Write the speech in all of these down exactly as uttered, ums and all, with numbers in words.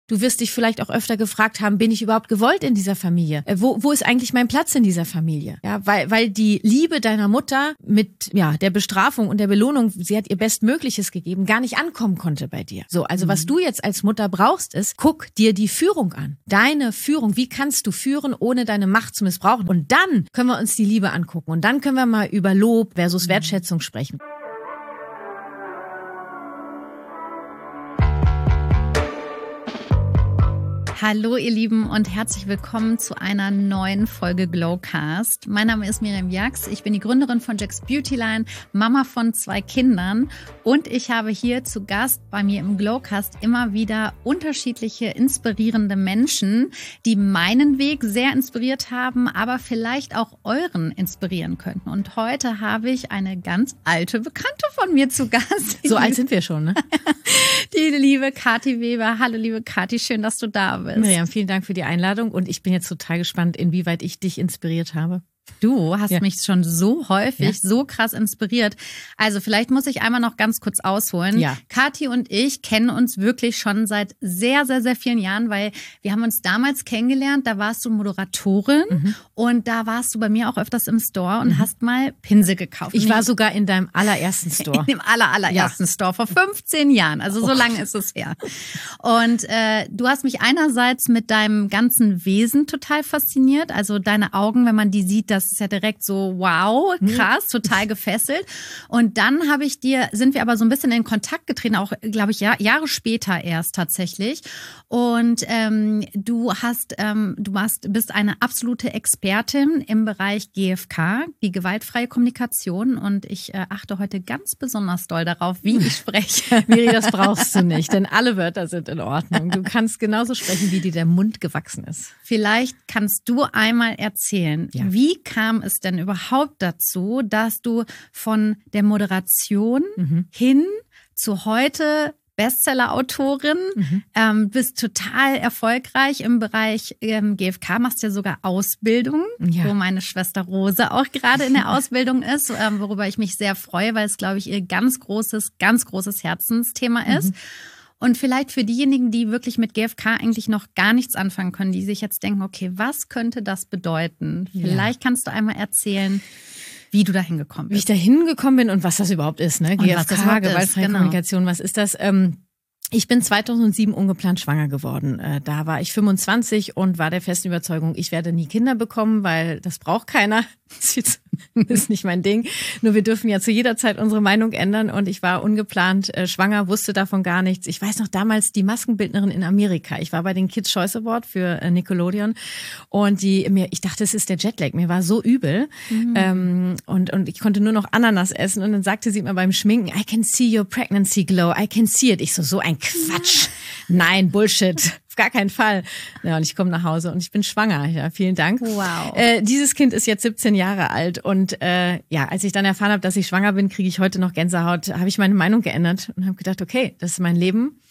Du wirst dich vielleicht auch öfter gefragt haben, bin ich überhaupt gewollt in dieser Familie? Äh, wo, wo ist eigentlich mein Platz in dieser Familie? Ja, weil, weil die Liebe deiner Mutter mit, ja, der Bestrafung und der Belohnung, sie hat ihr Bestmögliches gegeben, gar nicht ankommen konnte bei dir. So, also mhm. was du jetzt als Mutter brauchst, ist, guck dir die Führung an. Deine Führung, wie kannst du führen, ohne deine Macht zu missbrauchen? Und dann können wir uns die Liebe angucken und dann können wir mal über Lob versus Wertschätzung sprechen. Hallo ihr Lieben und herzlich willkommen zu einer neuen Folge Glowcast. Mein Name ist Miriam Jax, ich bin die Gründerin von Jax Beautyline, Mama von zwei Kindern und ich habe hier zu Gast bei mir im Glowcast immer wieder unterschiedliche inspirierende Menschen, die meinen Weg sehr inspiriert haben, aber vielleicht auch euren inspirieren könnten. Und heute habe ich eine ganz alte Bekannte von mir zu Gast. So alt sind wir schon, ne? Die liebe Kathi Weber. Hallo liebe Kathi, schön, dass du da bist. Miriam, vielen Dank für die Einladung und ich bin jetzt total gespannt, inwieweit ich dich inspiriert habe. Du hast ja. mich schon so häufig, ja. so krass inspiriert. Also vielleicht muss ich einmal noch ganz kurz ausholen. Ja. Kathi und ich kennen uns wirklich schon seit sehr, sehr, sehr vielen Jahren, weil wir haben uns damals kennengelernt, da warst du Moderatorin mhm. und da warst du bei mir auch öfters im Store und mhm. hast mal Pinsel gekauft. Ich war sogar in deinem allerersten Store. In dem aller, allerersten ja. Store vor fünfzehn Jahren, also so oh. lange ist es her. Und äh, du hast mich einerseits mit deinem ganzen Wesen total fasziniert, also deine Augen, wenn man die sieht, das ist ja direkt so, wow, krass, total gefesselt. Und dann habe ich dir, sind wir aber so ein bisschen in Kontakt getreten, auch, glaube ich, ja, Jahre später erst tatsächlich. Und ähm, du hast, ähm, du warst, bist eine absolute Expertin im Bereich G F K, die gewaltfreie Kommunikation. Und ich äh, achte heute ganz besonders doll darauf, wie ich spreche. Miri, das brauchst du nicht, denn alle Wörter sind in Ordnung. Du kannst genauso sprechen, wie dir der Mund gewachsen ist. Vielleicht kannst du einmal erzählen, ja. wie kam es denn überhaupt dazu, dass du von der Moderation mhm. hin zu heute Bestseller-Autorin, mhm. ähm, bist total erfolgreich im Bereich ähm, G F K, machst ja sogar Ausbildung, ja. wo meine Schwester Rose auch gerade in der Ausbildung ist, ähm, worüber ich mich sehr freue, weil es, glaube ich, ihr ganz großes, ganz großes Herzensthema ist. Mhm. Und vielleicht für diejenigen, die wirklich mit G F K eigentlich noch gar nichts anfangen können, die sich jetzt denken, okay, was könnte das bedeuten? Vielleicht ja. kannst du einmal erzählen, wie du da hingekommen bist. Wie ich da hingekommen bin und was das überhaupt ist, ne? G F K, gewaltfreie genau. Kommunikation, was ist das? Ähm, ich bin zweitausendsieben ungeplant schwanger geworden. Äh, da war ich fünfundzwanzig und war der festen Überzeugung, ich werde nie Kinder bekommen, weil das braucht keiner. Das ist nicht mein Ding. Nur wir dürfen ja zu jeder Zeit unsere Meinung ändern und ich war ungeplant äh, schwanger, wusste davon gar nichts. Ich weiß noch damals die Maskenbildnerin in Amerika. Ich war bei den Kids Choice Award für äh, Nickelodeon und die mir, ich dachte, es ist der Jetlag. Mir war so übel mhm. ähm, und und ich konnte nur noch Ananas essen und dann sagte sie mir beim Schminken, I can see your pregnancy glow, I can see it. Ich so, so ein Quatsch. Nein, Bullshit. Auf gar keinen Fall. Ja, und ich komme nach Hause und ich bin schwanger. Ja, vielen Dank. Wow. Äh, dieses Kind ist jetzt siebzehn Jahre alt und äh, ja, als ich dann erfahren habe, dass ich schwanger bin, kriege ich heute noch Gänsehaut, habe ich meine Meinung geändert und habe gedacht, okay, das ist mein Leben.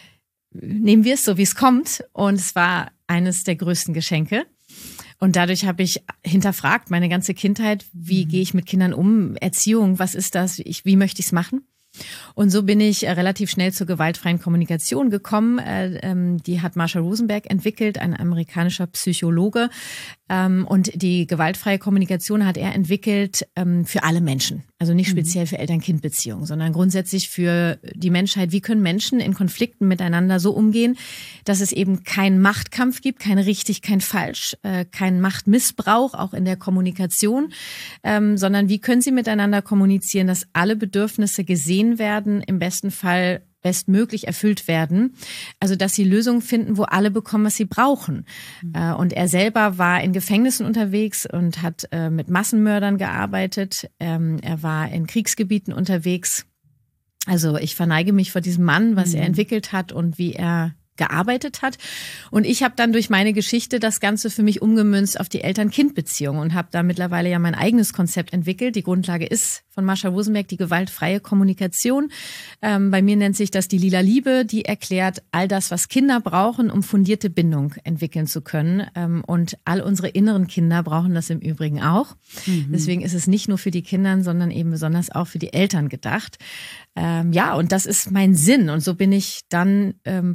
Nehmen wir es so, wie es kommt. Und es war eines der größten Geschenke. Und dadurch habe ich hinterfragt, meine ganze Kindheit, wie mhm. gehe ich mit Kindern um, Erziehung, was ist das, ich, wie möchte ich es machen? Und so bin ich relativ schnell zur gewaltfreien Kommunikation gekommen. Die hat Marshall Rosenberg entwickelt, ein amerikanischer Psychologe. Und die gewaltfreie Kommunikation hat er entwickelt für alle Menschen. Also nicht speziell für Eltern-Kind-Beziehungen, sondern grundsätzlich für die Menschheit. Wie können Menschen in Konflikten miteinander so umgehen, dass es eben keinen Machtkampf gibt, kein richtig, kein falsch, kein Machtmissbrauch, auch in der Kommunikation, sondern wie können sie miteinander kommunizieren, dass alle Bedürfnisse gesehen werden, im besten Fall bestmöglich erfüllt werden. Also, dass sie Lösungen finden, wo alle bekommen, was sie brauchen. Mhm. Und er selber war in Gefängnissen unterwegs und hat mit Massenmördern gearbeitet. Er war in Kriegsgebieten unterwegs. Also, ich verneige mich vor diesem Mann, was mhm. er entwickelt hat und wie er gearbeitet hat. Und ich habe dann durch meine Geschichte das Ganze für mich umgemünzt auf die Eltern-Kind-Beziehung und habe da mittlerweile ja mein eigenes Konzept entwickelt. Die Grundlage ist von Marshall Rosenberg die gewaltfreie Kommunikation. Ähm, bei mir nennt sich das die lila Liebe. Die erklärt all das, was Kinder brauchen, um fundierte Bindung entwickeln zu können. Ähm, und all unsere inneren Kinder brauchen das im Übrigen auch. Mhm. Deswegen ist es nicht nur für die Kinder, sondern eben besonders auch für die Eltern gedacht. Ähm, ja, und das ist mein Sinn. Und so bin ich dann ähm, vom Fernsehen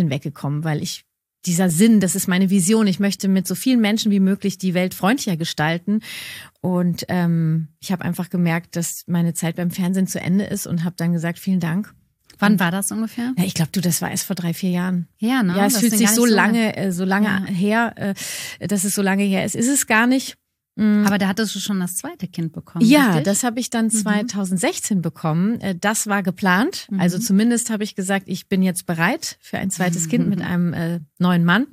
Fernsehen weggekommen, weil ich dieser Sinn, das ist meine Vision. Ich möchte mit so vielen Menschen wie möglich die Welt freundlicher gestalten. Und ähm, ich habe einfach gemerkt, dass meine Zeit beim Fernsehen zu Ende ist und habe dann gesagt, vielen Dank. Wann war das ungefähr? Ja, ich glaube, du, das war erst vor drei, vier Jahren. Ja, ne? Ja, es das fühlt sich so so lange, äh, so lange ja. her, äh, dass es so lange her ist. Ist es gar nicht. Aber da hattest du schon das zweite Kind bekommen. Ja, richtig? Das habe ich dann zwanzig sechzehn mhm. bekommen. Das war geplant. Mhm. Also zumindest habe ich gesagt, ich bin jetzt bereit für ein zweites mhm. Kind mit einem äh, neuen Mann.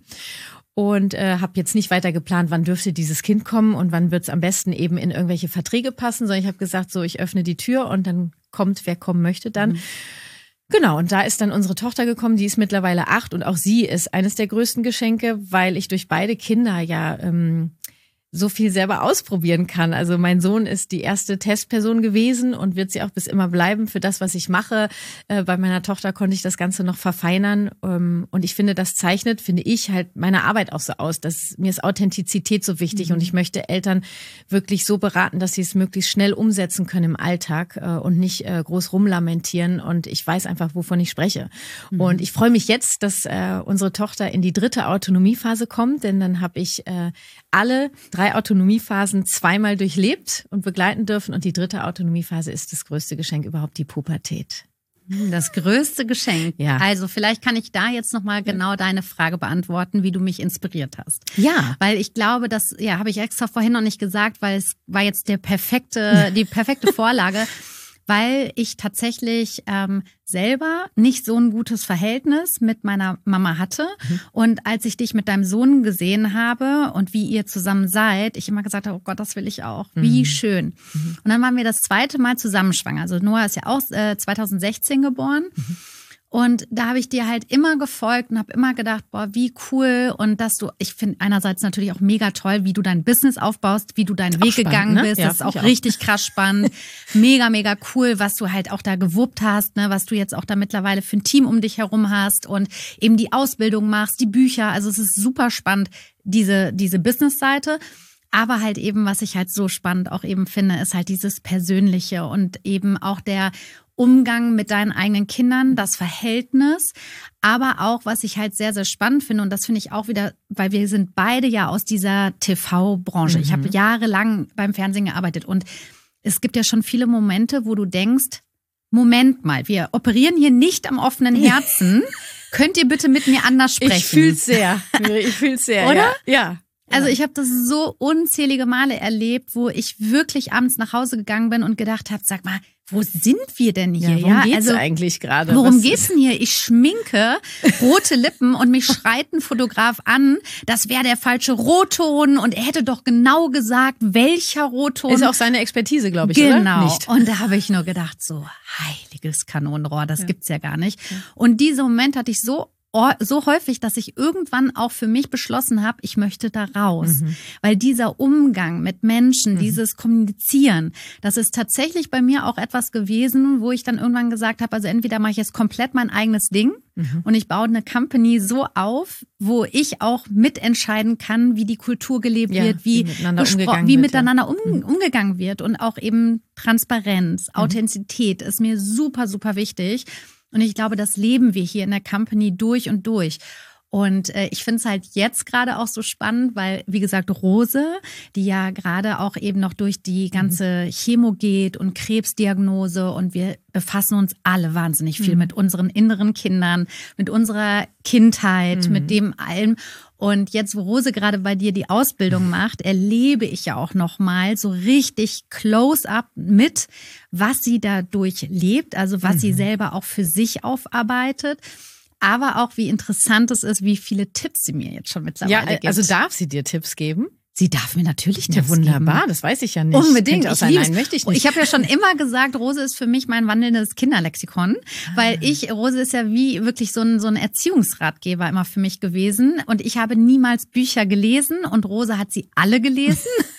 Und äh, habe jetzt nicht weiter geplant, wann dürfte dieses Kind kommen und wann wird es am besten eben in irgendwelche Verträge passen, sondern ich habe gesagt, so ich öffne die Tür und dann kommt, wer kommen möchte dann. Mhm. Genau, und da ist dann unsere Tochter gekommen, die ist mittlerweile acht und auch sie ist eines der größten Geschenke, weil ich durch beide Kinder ja ähm, so viel selber ausprobieren kann. Also mein Sohn ist die erste Testperson gewesen und wird sie auch bis immer bleiben für das, was ich mache. Äh, bei meiner Tochter konnte ich das Ganze noch verfeinern. Ähm, und ich finde, das zeichnet, finde ich, halt meine Arbeit auch so aus. Dass, mir ist Authentizität so wichtig mhm. und ich möchte Eltern wirklich so beraten, dass sie es möglichst schnell umsetzen können im Alltag äh, und nicht äh, groß rumlamentieren. Und ich weiß einfach, wovon ich spreche. Mhm. Und ich freue mich jetzt, dass äh, unsere Tochter in die dritte Autonomiephase kommt, denn dann habe ich äh, alle drei Autonomiephasen zweimal durchlebt und begleiten dürfen. Und die dritte Autonomiephase ist das größte Geschenk überhaupt, die Pubertät. Das größte Geschenk. Ja. Also vielleicht kann ich da jetzt nochmal genau deine Frage beantworten, wie du mich inspiriert hast. Ja. Weil ich glaube, das ja, habe ich extra vorhin noch nicht gesagt, weil es war jetzt der perfekte, die perfekte Vorlage. Weil ich tatsächlich ähm, selber nicht so ein gutes Verhältnis mit meiner Mama hatte. Mhm. Und als ich dich mit deinem Sohn gesehen habe und wie ihr zusammen seid, ich immer gesagt habe, oh Gott, das will ich auch. Mhm. Wie schön. Mhm. Und dann waren wir das zweite Mal zusammen schwanger. Also Noah ist ja auch äh, zwanzig sechzehn geboren. Mhm. Und da habe ich dir halt immer gefolgt und habe immer gedacht, boah, wie cool. Und dass du, ich finde einerseits natürlich auch mega toll, wie du dein Business aufbaust, wie du deinen Weg spannend, gegangen bist. Ne? Ja, das ist auch, auch richtig krass spannend. Mega, mega cool, was du halt auch da gewuppt hast, ne? Was du jetzt auch da mittlerweile für ein Team um dich herum hast und eben die Ausbildung machst, die Bücher. Also es ist super spannend, diese, diese Business-Seite. Aber halt eben, was ich halt so spannend auch eben finde, ist halt dieses Persönliche und eben auch der Umgang mit deinen eigenen Kindern, das Verhältnis, aber auch, was ich halt sehr, sehr spannend finde, und das finde ich auch wieder, weil wir sind beide ja aus dieser T V-Branche. Mhm. Ich habe jahrelang beim Fernsehen gearbeitet und es gibt ja schon viele Momente, wo du denkst, Moment mal, wir operieren hier nicht am offenen Herzen. Könnt ihr bitte mit mir anders sprechen? Ich fühl's sehr. Ich fühl's sehr. Oder? Ja. ja. Also ich habe das so unzählige Male erlebt, wo ich wirklich abends nach Hause gegangen bin und gedacht habe, sag mal, wo sind wir denn hier? Ja, worum ja? geht's also, eigentlich gerade? Worum Was geht's denn hier? Ich schminke rote Lippen und mich schreit ein Fotograf an, das wäre der falsche Rotton und er hätte doch genau gesagt, welcher Rotton. Ist auch seine Expertise, glaube ich, genau. oder? Genau. Und da habe ich nur gedacht, so heiliges Kanonenrohr, das ja. gibt's ja gar nicht. Ja. Und dieser Moment hatte ich so so häufig, dass ich irgendwann auch für mich beschlossen habe, ich möchte da raus. Mhm. Weil dieser Umgang mit Menschen, mhm. dieses Kommunizieren, das ist tatsächlich bei mir auch etwas gewesen, wo ich dann irgendwann gesagt habe, also entweder mache ich jetzt komplett mein eigenes Ding mhm. und ich baue eine Company so auf, wo ich auch mitentscheiden kann, wie die Kultur gelebt ja, wird, wie, wie miteinander, umgegangen, wie wird, miteinander ja. um, umgegangen wird. Und auch eben Transparenz, mhm. Authentizität ist mir super, super wichtig. Und ich glaube, das leben wir hier in der Company durch und durch. Und äh, ich finde es halt jetzt gerade auch so spannend, weil, wie gesagt, Rose, die ja gerade auch eben noch durch die ganze Chemo geht und Krebsdiagnose und wir befassen uns alle wahnsinnig viel mhm. mit unseren inneren Kindern, mit unserer Kindheit, mhm. mit dem allem. Und jetzt, wo Rose gerade bei dir die Ausbildung macht, erlebe ich ja auch nochmal so richtig close-up mit, was sie dadurch lebt, also was mhm. sie selber auch für sich aufarbeitet. Aber auch, wie interessant es ist, wie viele Tipps sie mir jetzt schon mittlerweile ja, gibt. Also darf sie dir Tipps geben? Sie darf mir natürlich Tipps ja, wunderbar, geben. Wunderbar, das weiß ich ja nicht. Unbedingt. Ich liebe Nein, möchte ich nicht. Ich habe ja schon immer gesagt, Rose ist für mich mein wandelndes Kinderlexikon, weil ich, Rose ist ja wie wirklich so ein, so ein Erziehungsratgeber immer für mich gewesen und ich habe niemals Bücher gelesen und Rose hat sie alle gelesen.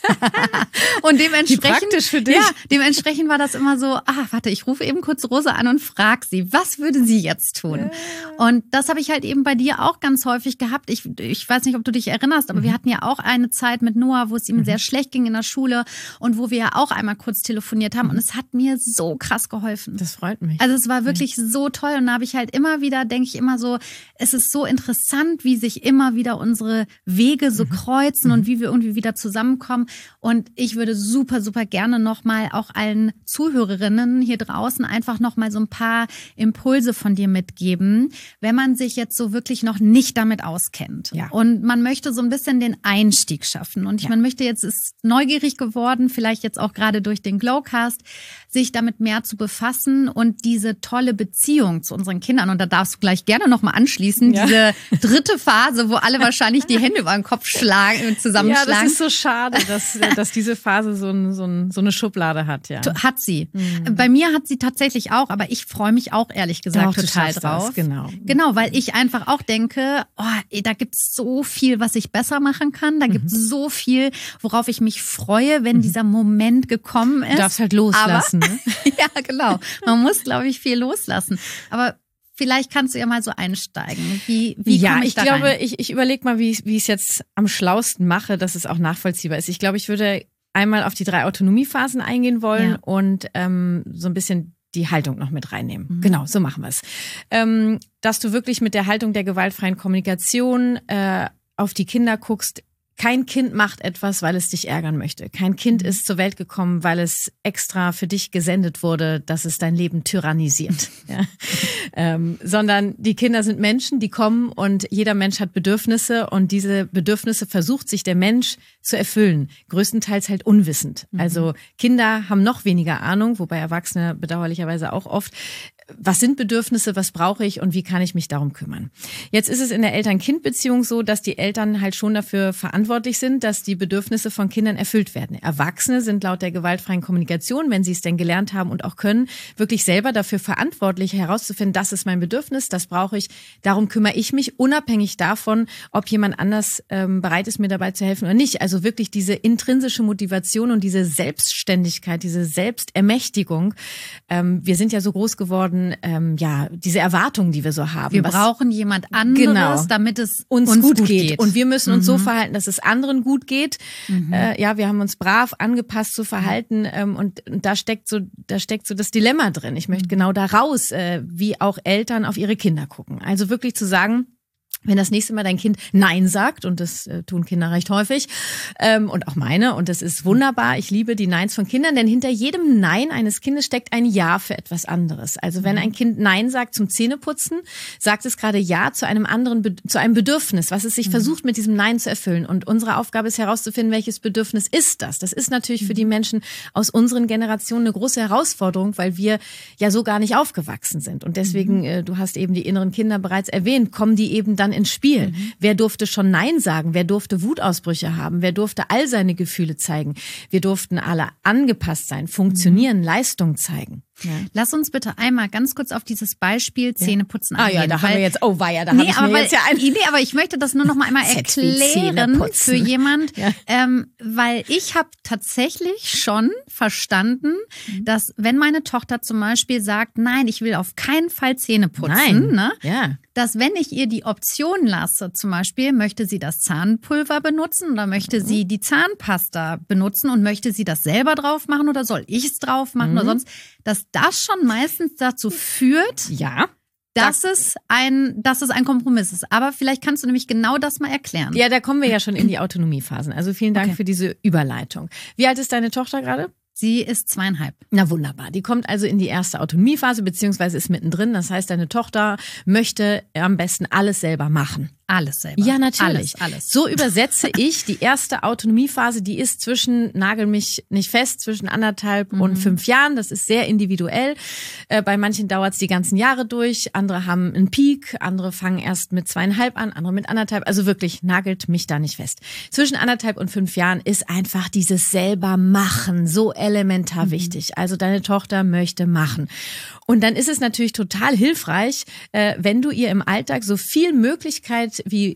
Und dementsprechend, Wie praktisch für dich. Ja, dementsprechend war das immer so, ah, warte, ich rufe eben kurz Rosa an und frage sie, was würde sie jetzt tun? Ja. Und das habe ich halt eben bei dir auch ganz häufig gehabt. Ich, ich weiß nicht, ob du dich erinnerst, aber mhm. wir hatten ja auch eine Zeit mit Noah, wo es ihm mhm. sehr schlecht ging in der Schule und wo wir ja auch einmal kurz telefoniert haben. Mhm. Und es hat mir so krass geholfen. Das freut mich. Also es war wirklich mhm. so toll. Und da habe ich halt immer wieder, denke ich immer so, es ist so interessant, wie sich immer wieder unsere Wege so mhm. kreuzen mhm. und wie wir irgendwie wieder zusammenkommen. Und ich würde super, super gerne nochmal auch allen Zuhörerinnen hier draußen einfach nochmal so ein paar Impulse von dir mitgeben, wenn man sich jetzt so wirklich noch nicht damit auskennt. Ja. Und man möchte so ein bisschen den Einstieg schaffen. Und ich, ja. man möchte jetzt, ist neugierig geworden, vielleicht jetzt auch gerade durch den Glowcast, sich damit mehr zu befassen und diese tolle Beziehung zu unseren Kindern. Und da darfst du gleich gerne nochmal anschließen, ja. diese dritte Phase, wo alle wahrscheinlich die Hände über den Kopf schlagen, zusammenschlagen. Ja, das ist so schade, dass, dass diese Phase so, ein, so, ein, so eine Schublade hat. Ja. Hat sie. Mhm. Bei mir hat sie tatsächlich auch, aber ich freue mich auch ehrlich gesagt Doch, total drauf. Das, genau. Genau, weil ich einfach auch denke, oh, ey, da gibt es so viel, was ich besser machen kann. Da mhm. gibt es so viel, worauf ich mich freue, wenn mhm. dieser Moment gekommen ist. Du darfst halt loslassen. Aber, ne? Ja, genau. Man muss, glaube ich, viel loslassen. Aber vielleicht kannst du ja mal so einsteigen. Wie, wie ja, ich, ich da glaube, rein? ich, ich überlege mal, wie, wie ich es jetzt am schlausten mache, dass es auch nachvollziehbar ist. Ich glaube, ich würde einmal auf die drei Autonomiephasen eingehen wollen ja. und ähm, so ein bisschen die Haltung noch mit reinnehmen. Mhm. Genau, so machen wir es. Ähm, dass du wirklich mit der Haltung der gewaltfreien Kommunikation äh, auf die Kinder guckst. Kein Kind macht etwas, weil es dich ärgern möchte. Kein Kind mhm. ist zur Welt gekommen, weil es extra für dich gesendet wurde, dass es dein Leben tyrannisiert. ja. ähm, sondern die Kinder sind Menschen, die kommen und jeder Mensch hat Bedürfnisse und diese Bedürfnisse versucht sich der Mensch zu erfüllen. Größtenteils halt unwissend. Mhm. Also Kinder haben noch weniger Ahnung, wobei Erwachsene bedauerlicherweise auch oft. Was sind Bedürfnisse, was brauche ich und wie kann ich mich darum kümmern? Jetzt ist es in der Eltern-Kind-Beziehung so, dass die Eltern halt schon dafür verantwortlich sind, dass die Bedürfnisse von Kindern erfüllt werden. Erwachsene sind laut der gewaltfreien Kommunikation, wenn sie es denn gelernt haben und auch können, wirklich selber dafür verantwortlich herauszufinden, das ist mein Bedürfnis, das brauche ich, darum kümmere ich mich, unabhängig davon, ob jemand anders ähm, bereit ist, mir dabei zu helfen oder nicht. Also wirklich diese intrinsische Motivation und diese Selbstständigkeit, diese Selbstermächtigung. Ähm, wir sind ja so groß geworden, Ähm, ja, diese Erwartungen, die wir so haben. Wir was, brauchen jemand anderes, genau, damit es uns, uns gut, gut geht. geht. Und wir müssen uns mhm. so verhalten, dass es anderen gut geht. Mhm. Äh, ja, wir haben uns brav angepasst zu verhalten ähm, und, und da steckt so, da steckt so das Dilemma drin. Ich möchte mhm. genau da raus, äh, wie auch Eltern auf ihre Kinder gucken. Also wirklich zu sagen, wenn das nächste Mal dein Kind Nein sagt, und das äh, tun Kinder recht häufig, ähm, und auch meine, und das ist wunderbar, ich liebe die Neins von Kindern, denn hinter jedem Nein eines Kindes steckt ein Ja für etwas anderes. Also wenn ein Kind Nein sagt zum Zähneputzen, sagt es gerade Ja zu einem anderen, Be- zu einem Bedürfnis, was es sich mhm. versucht mit diesem Nein zu erfüllen. Und unsere Aufgabe ist herauszufinden, welches Bedürfnis ist das. Das ist natürlich für die Menschen aus unseren Generationen eine große Herausforderung, weil wir ja so gar nicht aufgewachsen sind. Und deswegen, mhm. äh, du hast eben die inneren Kinder bereits erwähnt, kommen die eben dann ins Spiel. Mhm. Wer durfte schon Nein sagen? Wer durfte Wutausbrüche haben? Wer durfte all seine Gefühle zeigen? Wir durften alle angepasst sein, funktionieren, mhm. Leistung zeigen. Ja. Lass uns bitte einmal ganz kurz auf dieses Beispiel Zähneputzen ja. eingehen. Ah ja, da haben wir jetzt, oh weia, da nee, habe ich mir weil, jetzt ja ein... Nee, aber ich möchte das nur noch mal einmal erklären für jemand, ja. ähm, weil ich habe tatsächlich schon verstanden, mhm. dass wenn meine Tochter zum Beispiel sagt, nein, ich will auf keinen Fall Zähne putzen, nein. Ne, ja. dass wenn ich ihr die Option lasse, zum Beispiel, möchte sie das Zahnpulver benutzen oder möchte mhm. sie die Zahnpasta benutzen und möchte sie das selber drauf machen oder soll ich es drauf machen mhm. oder sonst, dass das schon meistens dazu führt, ja. dass es ein, dass es ein Kompromiss ist. Aber vielleicht kannst du nämlich genau das mal erklären. Ja, da kommen wir ja schon in die Autonomiephasen. Also vielen Dank okay. für diese Überleitung. Wie alt ist deine Tochter gerade? Sie ist zweieinhalb. Na wunderbar. Die kommt also in die erste Autonomiephase, beziehungsweise ist mittendrin. Das heißt, deine Tochter möchte am besten alles selber machen. Alles selber. Ja, natürlich. Alles, alles. So übersetze ich die erste Autonomiephase, die ist zwischen, nagel mich nicht fest, zwischen anderthalb mhm. und fünf Jahren. Das ist sehr individuell. Äh, bei manchen dauert es die ganzen Jahre durch. Andere haben einen Peak, andere fangen erst mit zweieinhalb an, andere mit anderthalb. Also wirklich, nagelt mich da nicht fest. Zwischen anderthalb und fünf Jahren ist einfach dieses selber machen so elementar mhm. wichtig. Also deine Tochter möchte machen. Und dann ist es natürlich total hilfreich, äh, wenn du ihr im Alltag so viel Möglichkeit wie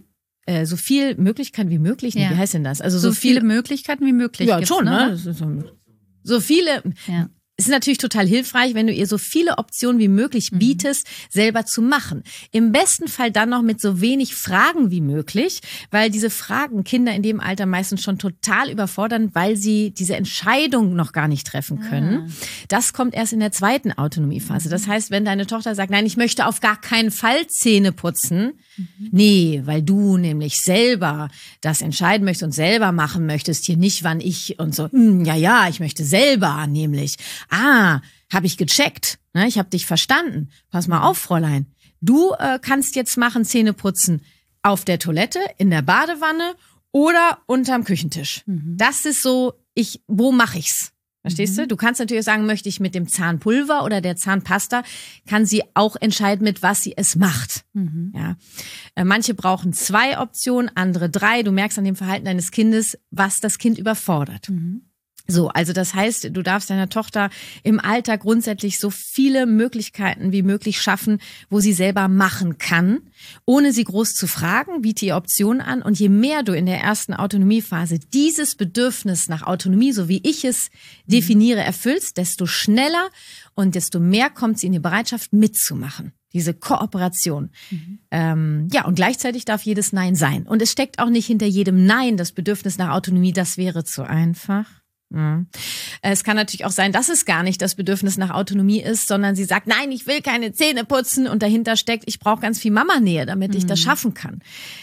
äh, so viel Möglichkeiten wie möglich. Ja. Wie heißt denn das? Also so, so viele viel, Möglichkeiten wie möglich. Ja, schon, ne? So, so viele. Ja. Es ist natürlich total hilfreich, wenn du ihr so viele Optionen wie möglich bietest, mhm. selber zu machen. Im besten Fall dann noch mit so wenig Fragen wie möglich, weil diese Fragen Kinder in dem Alter meistens schon total überfordern, weil sie diese Entscheidung noch gar nicht treffen können. Ah. Das kommt erst in der zweiten Autonomiephase. Das heißt, wenn deine Tochter sagt, nein, ich möchte auf gar keinen Fall Zähne putzen, mhm. nee, weil du nämlich selber das entscheiden möchtest und selber machen möchtest, hier nicht, wann ich und so, hm, ja, ja, ich möchte selber nämlich. Ah, habe ich gecheckt. Ne, ich habe dich verstanden. Pass mal auf, Fräulein. Du äh, kannst jetzt machen Zähne putzen auf der Toilette, in der Badewanne oder unterm Küchentisch. Mhm. Das ist so, ich, wo mache ich's? Verstehst mhm. du? Du kannst natürlich sagen, möchte ich mit dem Zahnpulver oder der Zahnpasta, kann sie auch entscheiden, mit was sie es macht. Mhm. Ja. Äh, manche brauchen zwei Optionen, andere drei. Du merkst an dem Verhalten deines Kindes, was das Kind überfordert. Mhm. So, also das heißt, du darfst deiner Tochter im Alter grundsätzlich so viele Möglichkeiten wie möglich schaffen, wo sie selber machen kann, ohne sie groß zu fragen, biete ihr Optionen an. Und je mehr du in der ersten Autonomiephase dieses Bedürfnis nach Autonomie, so wie ich es definiere, erfüllst, desto schneller und desto mehr kommt sie in die Bereitschaft mitzumachen. Diese Kooperation. Mhm. Ähm, ja, und gleichzeitig darf jedes Nein sein. Und es steckt auch nicht hinter jedem Nein das Bedürfnis nach Autonomie, das wäre zu einfach. Ja. Es kann natürlich auch sein, dass es gar nicht das Bedürfnis nach Autonomie ist, sondern sie sagt, nein, ich will keine Zähne putzen und dahinter steckt, ich brauche ganz viel Mamanähe, damit ich mhm. das schaffen kann.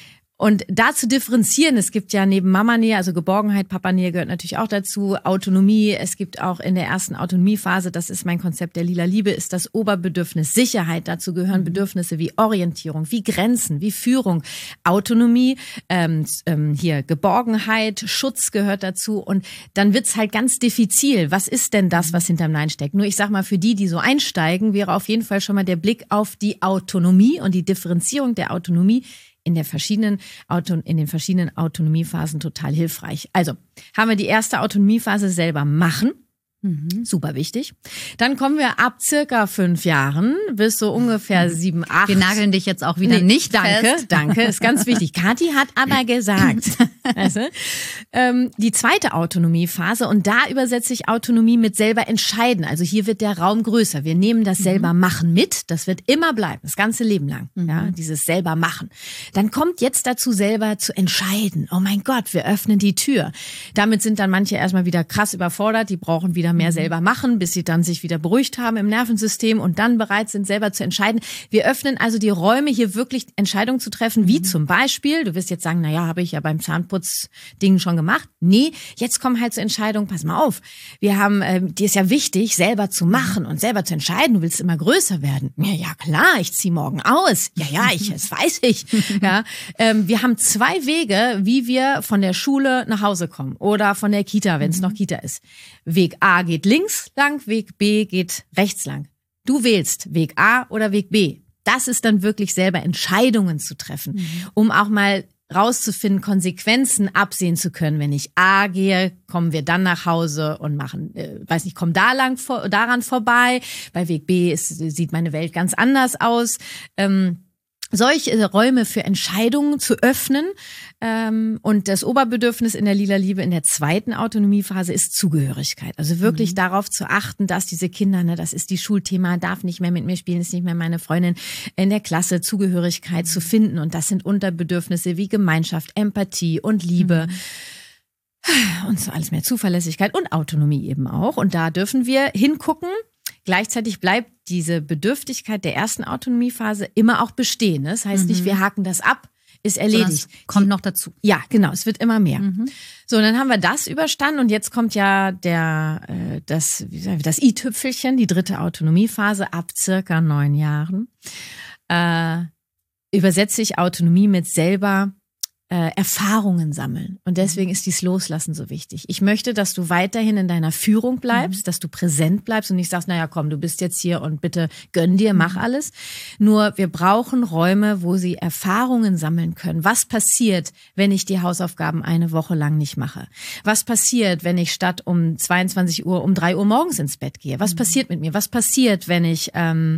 Und da zu differenzieren, es gibt ja neben Mamanähe, also Geborgenheit, Papanähe gehört natürlich auch dazu, Autonomie, es gibt auch in der ersten Autonomiephase, das ist mein Konzept der lila Liebe, ist das Oberbedürfnis Sicherheit. Dazu gehören Bedürfnisse wie Orientierung, wie Grenzen, wie Führung, Autonomie, ähm, ähm, hier Geborgenheit, Schutz gehört dazu und dann wird's halt ganz diffizil. Was ist denn das, was hinterm Nein steckt? Nur ich sag mal, für die, die so einsteigen, wäre auf jeden Fall schon mal der Blick auf die Autonomie und die Differenzierung der Autonomie in der verschiedenen Auto, in den verschiedenen Autonomiephasen total hilfreich. Also haben wir die erste Autonomiephase selber machen. Mhm. Super wichtig. Dann kommen wir ab circa fünf Jahren bis so ungefähr sieben, acht. Wir nageln dich jetzt auch wieder nee, nicht Danke, fest. danke, ist ganz wichtig. Kathi hat aber gesagt, weißt du, ähm, die zweite Autonomiephase und da übersetze ich Autonomie mit selber entscheiden. Also hier wird der Raum größer. Wir nehmen das selber machen mit. Das wird immer bleiben, das ganze Leben lang. Mhm. Ja, dieses selber machen. Dann kommt jetzt dazu selber zu entscheiden. Oh mein Gott, wir öffnen die Tür. Damit sind dann manche erstmal wieder krass überfordert. Die brauchen wieder mehr selber machen, bis sie dann sich wieder beruhigt haben im Nervensystem und dann bereit sind, selber zu entscheiden. Wir öffnen also die Räume, hier wirklich Entscheidungen zu treffen, wie mhm. zum Beispiel, du wirst jetzt sagen, naja, habe ich ja beim Zahnputzding schon gemacht. Nee, jetzt kommen halt zur Entscheidung, pass mal auf, wir haben, äh, dir ist ja wichtig, selber zu machen und selber zu entscheiden, du willst immer größer werden. Ja, ja klar, ich ziehe morgen aus. Ja, ja, ich, das weiß ich. Ja, ähm, wir haben zwei Wege, wie wir von der Schule nach Hause kommen oder von der Kita, wenn es mhm. noch Kita ist. Weg A geht links lang, Weg B geht rechts lang. Du wählst Weg A oder Weg B. Das ist dann wirklich selber Entscheidungen zu treffen, mhm. um auch mal rauszufinden, Konsequenzen absehen zu können. Wenn ich A gehe, kommen wir dann nach Hause und machen, äh, weiß nicht, kommen da lang vor, daran vorbei. Bei Weg B ist, sieht meine Welt ganz anders aus. Ähm, solche Räume für Entscheidungen zu öffnen. Ähm, und das Oberbedürfnis in der lila Liebe in der zweiten Autonomiephase ist Zugehörigkeit. Also wirklich mhm. darauf zu achten, dass diese Kinder, ne, das ist die Schulthema, darf nicht mehr mit mir spielen, ist nicht mehr meine Freundin, in der Klasse Zugehörigkeit mhm. zu finden. Und das sind Unterbedürfnisse wie Gemeinschaft, Empathie und Liebe. Mhm. Und so alles mehr Zuverlässigkeit und Autonomie eben auch. Und da dürfen wir hingucken. Gleichzeitig bleibt diese Bedürftigkeit der ersten Autonomiephase immer auch bestehen. Das heißt mhm. nicht, wir haken das ab, ist erledigt. Kommt noch dazu. Ja, genau, es wird immer mehr. Mhm. So, und dann haben wir das überstanden und jetzt kommt ja der äh, das, wie sagen wir, das i-Tüpfelchen, die dritte Autonomiephase ab circa neun Jahren. Äh, übersetze ich Autonomie mit selber äh, Erfahrungen sammeln. Und deswegen ist dies Loslassen so wichtig. Ich möchte, dass du weiterhin in deiner Führung bleibst, mhm. dass du präsent bleibst und nicht sagst, naja, komm, du bist jetzt hier und bitte gönn dir, mach alles. Nur wir brauchen Räume, wo sie Erfahrungen sammeln können. Was passiert, wenn ich die Hausaufgaben eine Woche lang nicht mache? Was passiert, wenn ich statt um zweiundzwanzig Uhr um drei Uhr morgens ins Bett gehe? Was mhm. passiert mit mir? Was passiert, wenn ich ähm,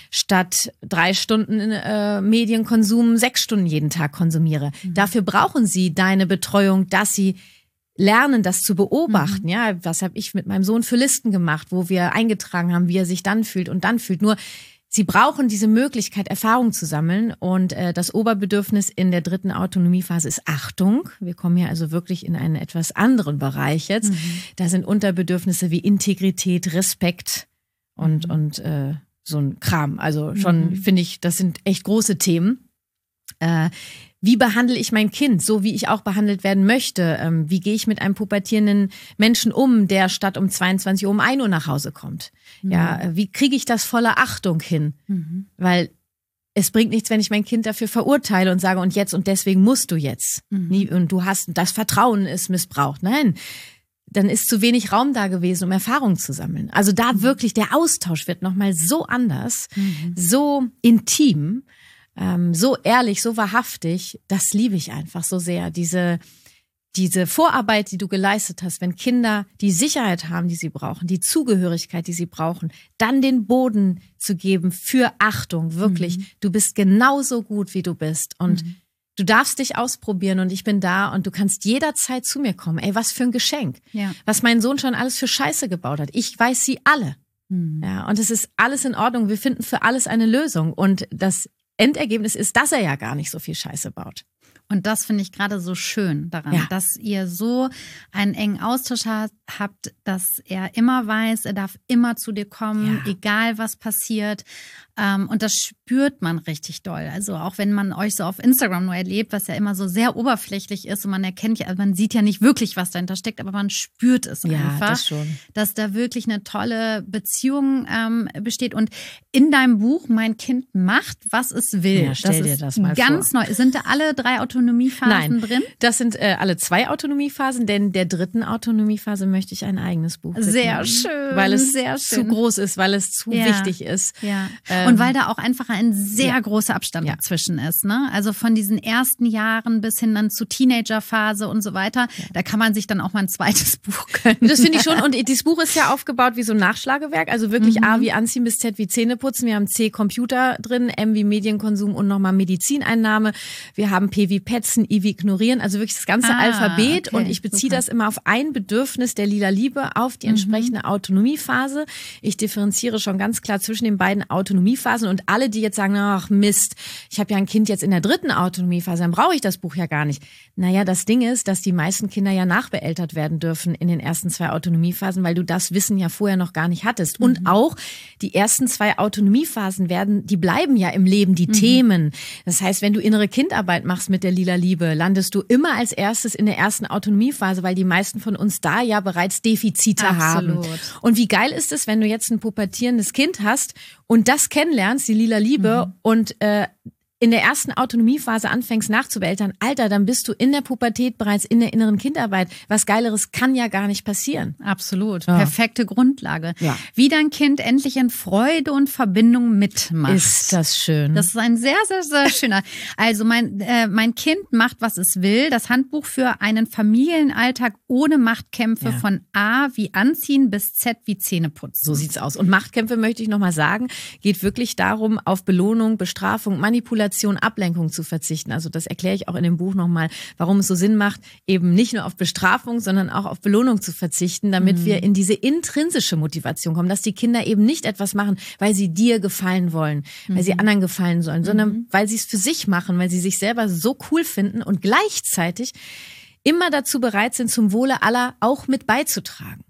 statt drei Stunden äh, Medienkonsum sechs Stunden jeden Tag konsumiere? Mhm. Dafür brauchen sie deine Betreuung, dass sie lernen, das zu beobachten. Mhm. Ja, was habe ich mit meinem Sohn für Listen gemacht, wo wir eingetragen haben, wie er sich dann fühlt und dann fühlt. Nur sie brauchen diese Möglichkeit, Erfahrung zu sammeln. Und äh, das Oberbedürfnis in der dritten Autonomiephase ist Achtung. Wir kommen hier also wirklich in einen etwas anderen Bereich jetzt. Mhm. Da sind Unterbedürfnisse wie Integrität, Respekt und, mhm. und äh, so ein Kram. Also schon, mhm. finde ich, das sind echt große Themen. Äh, Wie behandle ich mein Kind, so wie ich auch behandelt werden möchte? Ähm, wie gehe ich mit einem pubertierenden Menschen um, der statt um zweiundzwanzig Uhr um ein Uhr nach Hause kommt? Mhm. Ja, wie kriege ich das voller Achtung hin? Mhm. Weil es bringt nichts, wenn ich mein Kind dafür verurteile und sage, und jetzt und deswegen musst du jetzt. Mhm. Und du hast, das Vertrauen ist missbraucht. Nein, dann ist zu wenig Raum da gewesen, um Erfahrung zu sammeln. Also da mhm. wirklich, der Austausch wird nochmal so anders, mhm. so intim, Ähm, so ehrlich, so wahrhaftig, das liebe ich einfach so sehr. Diese, diese Vorarbeit, die du geleistet hast, wenn Kinder die Sicherheit haben, die sie brauchen, die Zugehörigkeit, die sie brauchen, dann den Boden zu geben für Achtung, wirklich. Mhm. Du bist genauso gut, wie du bist und mhm. du darfst dich ausprobieren und ich bin da und du kannst jederzeit zu mir kommen. Ey, was für ein Geschenk. Ja. Was mein Sohn schon alles für Scheiße gebaut hat. Ich weiß sie alle. Mhm. Ja, und es ist alles in Ordnung. Wir finden für alles eine Lösung und das Endergebnis ist, dass er ja gar nicht so viel Scheiße baut. Und das finde ich gerade so schön daran, ja. dass ihr so einen engen Austausch habt, dass er immer weiß, er darf immer zu dir kommen, ja. egal was passiert. Und das spürt man richtig doll. Also auch wenn man euch so auf Instagram nur erlebt, was ja immer so sehr oberflächlich ist und man erkennt ja, also man sieht ja nicht wirklich, was dahinter steckt, aber man spürt es ja, einfach, das schon. Dass da wirklich eine tolle Beziehung ähm, besteht. Und in deinem Buch Mein Kind macht, was es will. Ja, stell das dir ist das mal ganz vor. neu. Sind da alle drei Autonomiephasen Nein, drin? Das sind äh, alle zwei Autonomiephasen, denn der dritten Autonomiephase möchte ich ein eigenes Buch widmen. Sehr schön. Weil es sehr schön. zu groß ist, weil es zu ja. wichtig ist. Ja. Ähm, Und weil da auch einfach ein sehr ja. großer Abstand ja. dazwischen ist. Ne? Also von diesen ersten Jahren bis hin dann zur Teenagerphase und so weiter. Ja. Da kann man sich dann auch mal ein zweites Buch gönnen. Das finde ich schon. Und dieses Buch ist ja aufgebaut wie so ein Nachschlagewerk. Also wirklich mhm. A wie Anziehen bis Z wie Zähneputzen. Wir haben C Computer drin, M wie Medienkonsum und nochmal Medizineinnahme. Wir haben P wie Petzen, I wie Ignorieren. Also wirklich das ganze ah, Alphabet. Okay. Und ich beziehe Super. das immer auf ein Bedürfnis der lila Liebe, auf die entsprechende mhm. Autonomiephase. Ich differenziere schon ganz klar zwischen den beiden Autonomiephasen. Und alle, die jetzt sagen, ach Mist, ich habe ja ein Kind jetzt in der dritten Autonomiephase, dann brauche ich das Buch ja gar nicht. Naja, das Ding ist, dass die meisten Kinder ja nachbeeltert werden dürfen in den ersten zwei Autonomiephasen, weil du das Wissen ja vorher noch gar nicht hattest. Mhm. Und auch die ersten zwei Autonomiephasen werden, die bleiben ja im Leben, die mhm. Themen. Das heißt, wenn du innere Kindarbeit machst mit der lila Liebe, landest du immer als erstes in der ersten Autonomiephase, weil die meisten von uns da ja bereits Defizite Absolut. haben. Und wie geil ist es, wenn du jetzt ein pubertierendes Kind hast und das kennenlernst, die lila Liebe, mhm. und äh, in der ersten Autonomiephase anfängst nachzubeeltern, Alter, dann bist du in der Pubertät bereits in der inneren Kindarbeit. Was Geileres kann ja gar nicht passieren. Absolut. Ja. Perfekte Grundlage. Ja. Wie dein Kind endlich in Freude und Verbindung mitmacht. Ist das schön. Das ist ein sehr, sehr, sehr schöner. Also mein, äh, mein Kind macht, was es will. Das Handbuch für einen Familienalltag ohne Machtkämpfe, ja. von A wie Anziehen bis Z wie Zähneputzen. So sieht's aus. Und Machtkämpfe, möchte ich nochmal sagen, geht wirklich darum, auf Belohnung, Bestrafung, Manipulation, Ablenkung zu verzichten. Also das erkläre ich auch in dem Buch nochmal, warum es so Sinn macht, eben nicht nur auf Bestrafung, sondern auch auf Belohnung zu verzichten, damit mhm. wir in diese intrinsische Motivation kommen, dass die Kinder eben nicht etwas machen, weil sie dir gefallen wollen, mhm. weil sie anderen gefallen sollen, sondern mhm. weil sie es für sich machen, weil sie sich selber so cool finden und gleichzeitig immer dazu bereit sind, zum Wohle aller auch mit beizutragen.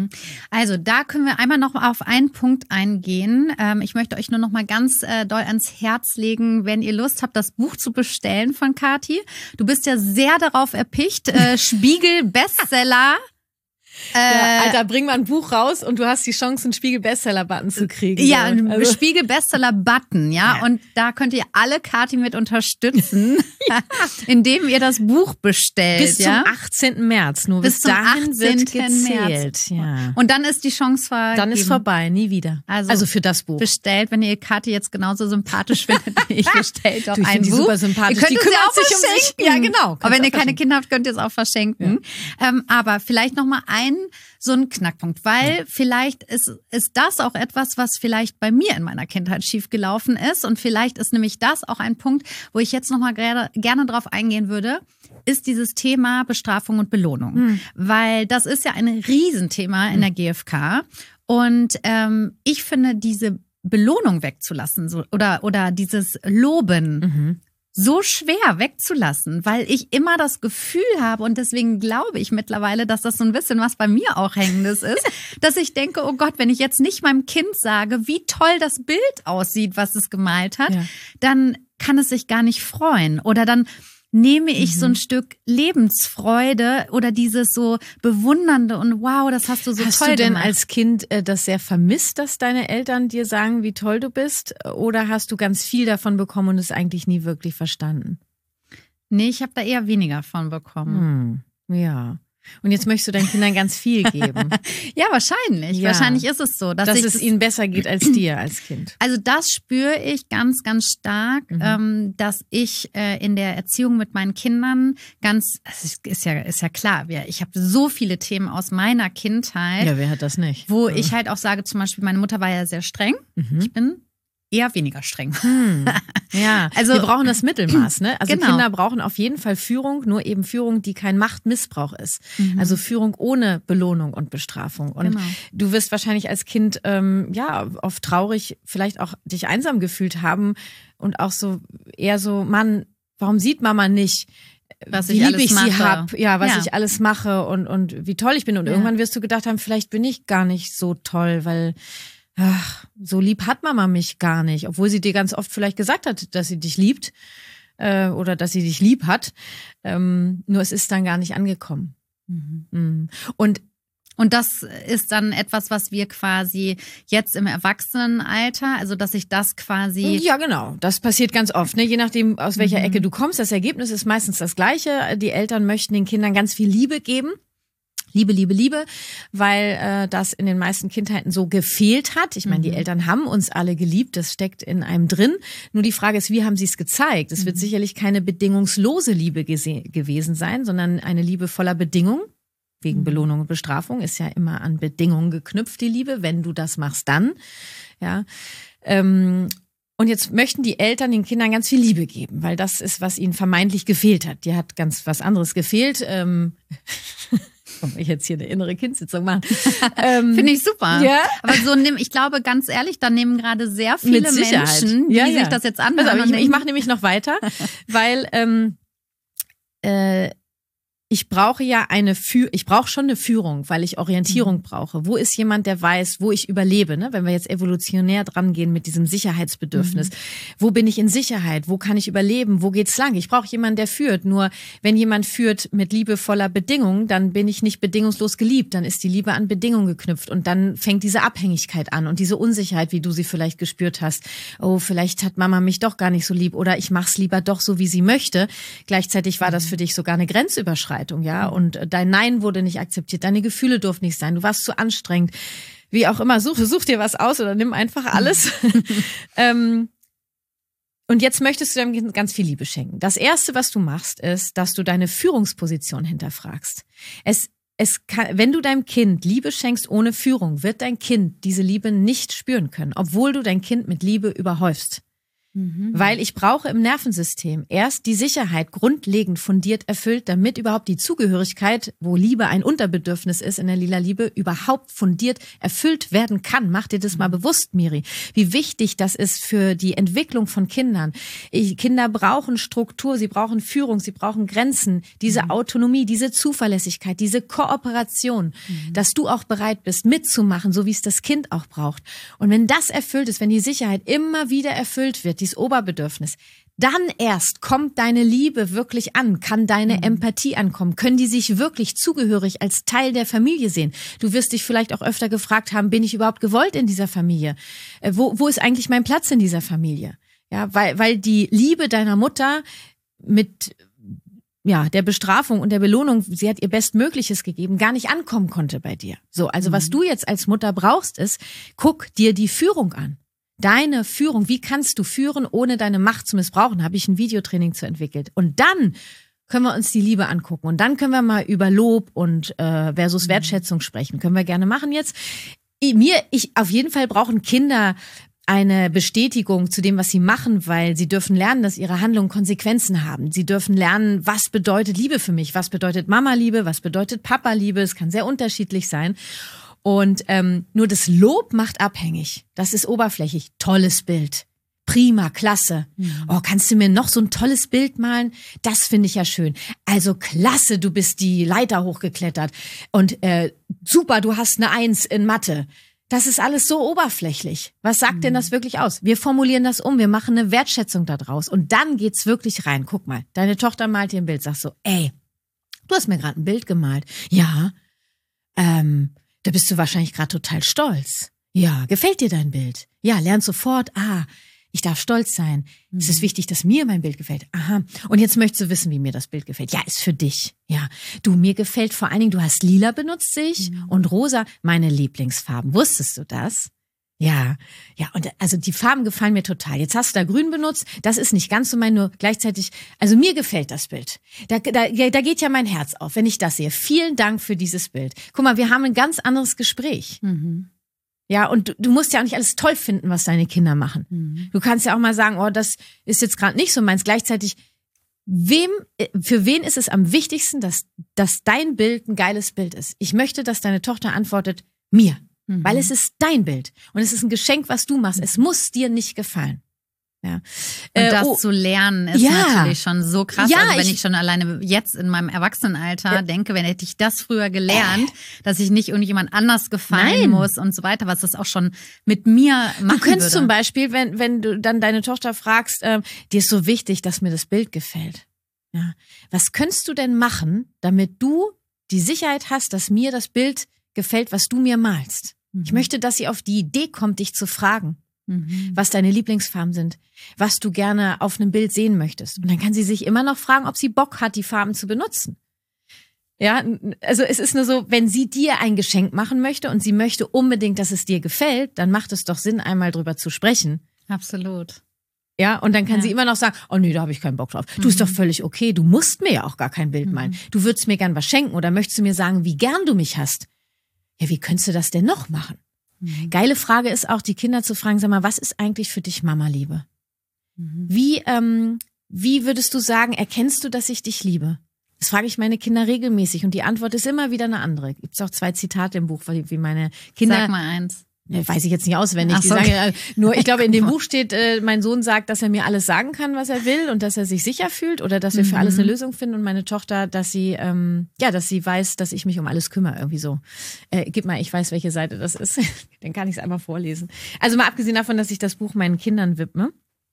Also da können wir einmal noch auf einen Punkt eingehen. Ich möchte euch nur noch mal ganz doll ans Herz legen, wenn ihr Lust habt, das Buch zu bestellen von Kathi. Du bist ja sehr darauf erpicht. Spiegel Bestseller. Äh, ja, Alter, bring mal ein Buch raus und du hast die Chance, einen Spiegel-Bestseller-Button zu kriegen. Ja, einen also. Spiegel-Bestseller-Button, ja? ja. Und da könnt ihr alle Kathi mit unterstützen, ja. indem ihr das Buch bestellt. Bis ja? zum achtzehnten März. Nur bis, bis zum dahin wird gezählt. Ja. Und dann ist die Chance vergeben. Dann ist vorbei, nie wieder. Also, also für das Buch. Bestellt, wenn ihr Kathi jetzt genauso sympathisch findet wie ich, bestellt doch ein Buch. Super sympathisch. Ihr könnt die es ja auch sich um verschenken. Ja, genau. Aber wenn ihr keine Kinder habt, könnt ihr es auch verschenken. Ja. Ähm, aber vielleicht noch mal ein so ein Knackpunkt, weil ja. vielleicht ist, ist das auch etwas, was vielleicht bei mir in meiner Kindheit schiefgelaufen ist und vielleicht ist nämlich das auch ein Punkt, wo ich jetzt noch mal gerne, gerne drauf eingehen würde, ist dieses Thema Bestrafung und Belohnung. Hm. Weil das ist ja ein Riesenthema in hm. der G F K und ähm, ich finde, diese Belohnung wegzulassen so, oder, oder dieses Loben, mhm. so schwer wegzulassen, weil ich immer das Gefühl habe und deswegen glaube ich mittlerweile, dass das so ein bisschen was bei mir auch Hängendes ist, dass ich denke, oh Gott, wenn ich jetzt nicht meinem Kind sage, wie toll das Bild aussieht, was es gemalt hat, ja. dann kann es sich gar nicht freuen oder dann nehme ich mhm. so ein Stück Lebensfreude oder dieses so Bewundernde und wow, das hast du so hast toll gemacht. Hast du denn als Kind äh, das sehr vermisst, dass deine Eltern dir sagen, wie toll du bist? Oder hast du ganz viel davon bekommen und es eigentlich nie wirklich verstanden? Nee, ich habe da eher weniger von bekommen. Hm, ja. Und jetzt möchtest du deinen Kindern ganz viel geben. Ja, wahrscheinlich. Ja. Wahrscheinlich ist es so. Dass, dass ich es das ihnen besser geht als dir als Kind. Also das spüre ich ganz, ganz stark, mhm. ähm, dass ich äh, in der Erziehung mit meinen Kindern ganz, es ist ja, ist ja klar, ich habe so viele Themen aus meiner Kindheit. Ja, wer hat das nicht? Wo ja. ich halt auch sage, zum Beispiel, meine Mutter war ja sehr streng. Mhm. Ich bin eher weniger streng. Hm. Ja, also wir brauchen das Mittelmaß, ne? Also genau. Kinder brauchen auf jeden Fall Führung, nur eben Führung, die kein Machtmissbrauch ist. Mhm. Also Führung ohne Belohnung und Bestrafung. Und genau. du wirst wahrscheinlich als Kind ähm, ja oft traurig, vielleicht auch dich einsam gefühlt haben und auch so eher so, Mann, warum sieht Mama nicht, was wie ich lieb ich mache. sie hab, ja, was ja. ich alles mache und und wie toll ich bin. Und ja. irgendwann wirst du gedacht haben, vielleicht bin ich gar nicht so toll, weil ach, so lieb hat Mama mich gar nicht, obwohl sie dir ganz oft vielleicht gesagt hat, dass sie dich liebt äh, oder dass sie dich lieb hat. Ähm, nur es ist dann gar nicht angekommen. Mhm. Mhm. Und Und das ist dann etwas, was wir quasi jetzt im Erwachsenenalter, also dass ich das quasi... Ja, genau. Das passiert ganz oft, ne? Je nachdem, aus welcher mhm. Ecke du kommst. Das Ergebnis ist meistens das gleiche. Die Eltern möchten den Kindern ganz viel Liebe geben. Liebe, Liebe, Liebe, weil äh, das in den meisten Kindheiten so gefehlt hat. Ich meine, die Eltern haben uns alle geliebt, das steckt in einem drin. Nur die Frage ist, wie haben sie es gezeigt? Es wird mhm. sicherlich keine bedingungslose Liebe gese- gewesen sein, sondern eine Liebe voller Bedingungen. Wegen mhm. Belohnung und Bestrafung ist ja immer an Bedingungen geknüpft, die Liebe. Wenn du das machst, dann. Ja. Ähm, und jetzt möchten die Eltern den Kindern ganz viel Liebe geben, weil das ist, was ihnen vermeintlich gefehlt hat. Die hat ganz was anderes gefehlt. Ähm ich jetzt hier eine innere Kindsitzung machen. ähm, Finde ich super. Ja? Aber so nehm, ich glaube, ganz ehrlich, da nehmen gerade sehr viele Menschen, die ja, ja. sich das jetzt anhören. Also, ich ich mache nämlich noch weiter, weil ähm, äh, ich brauche ja eine Führung, ich brauche schon eine Führung, weil ich Orientierung mhm. brauche. Wo ist jemand, der weiß, wo ich überlebe? Ne? Wenn wir jetzt evolutionär dran gehen mit diesem Sicherheitsbedürfnis. Mhm. Wo bin ich in Sicherheit? Wo kann ich überleben? Wo geht's lang? Ich brauche jemanden, der führt. Nur wenn jemand führt mit liebevoller Bedingung, dann bin ich nicht bedingungslos geliebt. Dann ist die Liebe an Bedingungen geknüpft. Und dann fängt diese Abhängigkeit an und diese Unsicherheit, wie du sie vielleicht gespürt hast. Oh, vielleicht hat Mama mich doch gar nicht so lieb oder ich mach's lieber doch so, wie sie möchte. Gleichzeitig war das für dich sogar eine Grenzüberschreitung. Ja, und dein Nein wurde nicht akzeptiert, deine Gefühle durften nicht sein, du warst zu anstrengend, wie auch immer, such, such dir was aus oder nimm einfach alles. ähm, und jetzt möchtest du deinem Kind ganz viel Liebe schenken. Das Erste, was du machst, ist, dass du deine Führungsposition hinterfragst. Es Es kann, wenn du deinem Kind Liebe schenkst ohne Führung, wird dein Kind diese Liebe nicht spüren können, obwohl du dein Kind mit Liebe überhäufst. Mhm. Weil ich brauche im Nervensystem erst die Sicherheit grundlegend fundiert erfüllt, damit überhaupt die Zugehörigkeit, wo Liebe ein Unterbedürfnis ist in der lila Liebe, überhaupt fundiert erfüllt werden kann. Mach dir das mal bewusst, Miri, wie wichtig das ist für die Entwicklung von Kindern. Ich, Kinder brauchen Struktur, sie brauchen Führung, sie brauchen Grenzen, diese mhm. Autonomie, diese Zuverlässigkeit, diese Kooperation, mhm. dass du auch bereit bist mitzumachen, so wie es das Kind auch braucht. Und wenn das erfüllt ist, wenn die Sicherheit immer wieder erfüllt wird, dieses Oberbedürfnis, Dann erst kommt deine Liebe wirklich an, kann deine mhm. Empathie ankommen, können die sich wirklich zugehörig als Teil der Familie sehen. Du wirst dich vielleicht auch öfter gefragt haben, bin ich überhaupt gewollt in dieser Familie? Äh, wo, wo ist eigentlich mein Platz in dieser Familie? Ja, weil, weil die Liebe deiner Mutter mit ja, der Bestrafung und der Belohnung, sie hat ihr Bestmögliches gegeben, gar nicht ankommen konnte bei dir. So, also mhm. was du jetzt als Mutter brauchst, ist, guck dir die Führung an. Deine Führung, wie kannst du führen, ohne deine Macht zu missbrauchen? Habe ich ein Videotraining zu entwickelt. Und dann können wir uns die Liebe angucken. Und dann können wir mal über Lob und äh, versus Wertschätzung sprechen. Können wir gerne machen jetzt. Mir, ich, auf jeden Fall brauchen Kinder eine Bestätigung zu dem, was sie machen, weil sie dürfen lernen, dass ihre Handlungen Konsequenzen haben. Sie dürfen lernen, was bedeutet Liebe für mich? Was bedeutet Mama-Liebe? Was bedeutet Papa-Liebe? Es kann sehr unterschiedlich sein. Und ähm, nur das Lob macht abhängig. Das ist oberflächlich. Tolles Bild. Prima, klasse. Mhm. Oh, kannst du mir noch so ein tolles Bild malen? Das finde ich ja schön. Also klasse, du bist die Leiter hochgeklettert. Und äh, super, du hast eine Eins in Mathe. Das ist alles so oberflächlich. Was sagt mhm. denn das wirklich aus? Wir formulieren das um, wir machen eine Wertschätzung da draus. Und dann geht's wirklich rein. Guck mal, deine Tochter malt dir ein Bild. Sagst so, ey, du hast mir gerade ein Bild gemalt. Ja, ähm... Da bist du wahrscheinlich gerade total stolz. Ja, gefällt dir dein Bild? Ja, lernst sofort, ah, ich darf stolz sein. Mhm. Es ist wichtig, dass mir mein Bild gefällt. Aha. Und jetzt möchtest du wissen, wie mir das Bild gefällt. Ja, ist für dich. Ja, du, mir gefällt vor allen Dingen, du hast lila benutzt sich mhm. und rosa, meine Lieblingsfarben. Wusstest du das? Ja, ja, und also die Farben gefallen mir total. Jetzt hast du da grün benutzt, das ist nicht ganz so mein, nur gleichzeitig, also mir gefällt das Bild. Da, da, da geht ja mein Herz auf, wenn ich das sehe. Vielen Dank für dieses Bild. Guck mal, wir haben ein ganz anderes Gespräch. Mhm. Ja, und du, du musst ja auch nicht alles toll finden, was deine Kinder machen. Mhm. Du kannst ja auch mal sagen, oh, das ist jetzt gerade nicht so meins. Gleichzeitig, wem, für wen ist es am wichtigsten, dass, dass dein Bild ein geiles Bild ist? Ich möchte, dass deine Tochter antwortet, mir. Mhm. Weil es ist dein Bild. Und es ist ein Geschenk, was du machst. Es muss dir nicht gefallen. Ja. Und das äh, oh, zu lernen ist ja. natürlich schon so krass. Ja, also wenn ich, ich schon alleine jetzt in meinem Erwachsenenalter ja. denke, wenn hätte ich das früher gelernt, äh. dass ich nicht irgendjemand anders gefallen Nein. muss und so weiter, was das auch schon mit mir machen Du könntest würde. Zum Beispiel, wenn, wenn du dann deine Tochter fragst, äh, dir ist so wichtig, dass mir das Bild gefällt. Ja. Was könntest du denn machen, damit du die Sicherheit hast, dass mir das Bild gefällt, was du mir malst? Mhm. Ich möchte, dass sie auf die Idee kommt, dich zu fragen. Mhm. Was deine Lieblingsfarben sind, was du gerne auf einem Bild sehen möchtest. Und dann kann sie sich immer noch fragen, ob sie Bock hat, die Farben zu benutzen. Ja, also es ist nur so, wenn sie dir ein Geschenk machen möchte und sie möchte unbedingt, dass es dir gefällt, dann macht es doch Sinn, einmal drüber zu sprechen. Absolut. Ja, und dann kann ja. sie immer noch sagen, oh nee, da habe ich keinen Bock drauf. Mhm. Du, ist doch völlig okay, du musst mir ja auch gar kein Bild mhm. malen. Du würdest mir gern was schenken oder möchtest du mir sagen, wie gern du mich hast? Ja, wie könntest du das denn noch machen? Mhm. Geile Frage ist auch, die Kinder zu fragen, sag mal, was ist eigentlich für dich Mama-Liebe? Mhm. Wie, ähm, wie würdest du sagen, erkennst du, dass ich dich liebe? Das frage ich meine Kinder regelmäßig und die Antwort ist immer wieder eine andere. Gibt es auch zwei Zitate im Buch, wie meine Kinder... Sag mal eins. Weiß ich jetzt nicht auswendig. Ach so, die sagen, okay. Nur ich glaube, in dem Buch steht, äh, mein Sohn sagt, dass er mir alles sagen kann, was er will und dass er sich sicher fühlt oder dass wir für alles eine Lösung finden und meine Tochter, dass sie ähm, ja, dass sie weiß, dass ich mich um alles kümmere, irgendwie so. Äh, gib mal, ich weiß, welche Seite das ist. Dann kann ich es einmal vorlesen. Also mal abgesehen davon, dass ich das Buch meinen Kindern widme,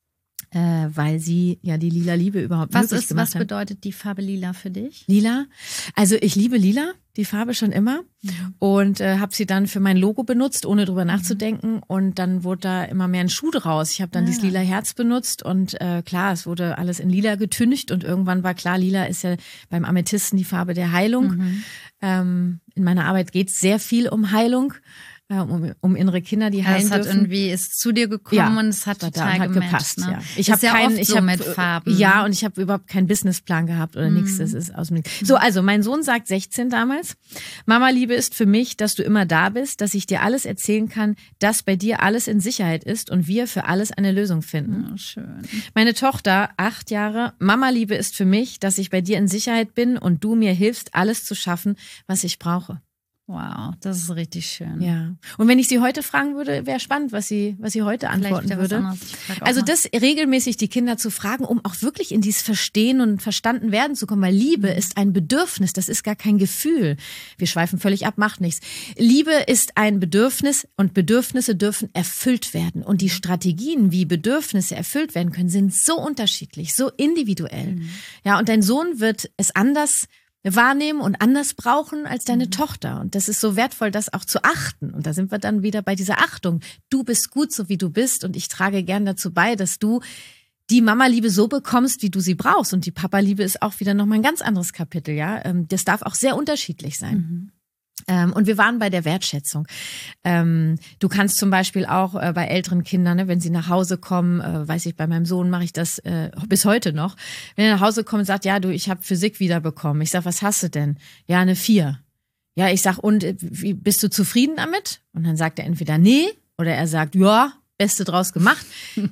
äh, weil sie ja die lila Liebe überhaupt was möglich ist, gemacht Was bedeutet die Farbe lila für dich? Lila? Also ich liebe lila. Die Farbe schon immer mhm. und äh, habe sie dann für mein Logo benutzt, ohne drüber nachzudenken und dann wurde da immer mehr ein Schuh draus. Ich habe dann ja. dieses lila Herz benutzt und äh, klar, es wurde alles in lila getüncht und irgendwann war klar, lila ist ja beim Amethysten die Farbe der Heilung. Mhm. Ähm, in meiner Arbeit geht es sehr viel um Heilung. Um, um innere Kinder, die heilen dürfen. Es hat irgendwie, ist zu dir gekommen ja, und es hat total hat gematcht, gepasst. Ne? Ja. Ich habe ja keinen, oft ich so hab, mit Farben. Ja, und ich habe überhaupt keinen Businessplan gehabt oder mm. nichts. Das ist aus dem. So, also mein Sohn sagt sechzehn damals: Mama, Liebe ist für mich, dass du immer da bist, dass ich dir alles erzählen kann, dass bei dir alles in Sicherheit ist und wir für alles eine Lösung finden. Oh, schön. Meine Tochter, acht Jahre: Mama, Liebe ist für mich, dass ich bei dir in Sicherheit bin und du mir hilfst, alles zu schaffen, was ich brauche. Wow, das ist richtig schön. Ja. Und wenn ich sie heute fragen würde, wäre spannend, was sie, was sie heute antworten würde. Also das regelmäßig die Kinder zu fragen, um auch wirklich in dieses Verstehen und verstanden werden zu kommen. Weil Liebe mhm. ist ein Bedürfnis, das ist gar kein Gefühl. Wir schweifen völlig ab, macht nichts. Liebe ist ein Bedürfnis und Bedürfnisse dürfen erfüllt werden. Und die Strategien, wie Bedürfnisse erfüllt werden können, sind so unterschiedlich, so individuell. Mhm. Ja, und dein Sohn wird es anders wahrnehmen und anders brauchen als deine mhm. Tochter. Und das ist so wertvoll, das auch zu achten. Und da sind wir dann wieder bei dieser Achtung. Du bist gut, so wie du bist. Und ich trage gern dazu bei, dass du die Mama-Liebe so bekommst, wie du sie brauchst. Und die Papa-Liebe ist auch wieder nochmal ein ganz anderes Kapitel. Ja, das darf auch sehr unterschiedlich sein. Mhm. Ähm, und wir waren bei der Wertschätzung. Ähm, du kannst zum Beispiel auch äh, bei älteren Kindern, ne, wenn sie nach Hause kommen, äh, weiß ich, bei meinem Sohn mache ich das äh, bis heute noch, wenn er nach Hause kommt und sagt, ja, du, ich habe Physik wiederbekommen. Ich sag, was hast du denn? Ja, eine vier. Ja, ich sag, und äh, wie, bist du zufrieden damit? Und dann sagt er entweder nee oder er sagt, ja, Beste draus gemacht.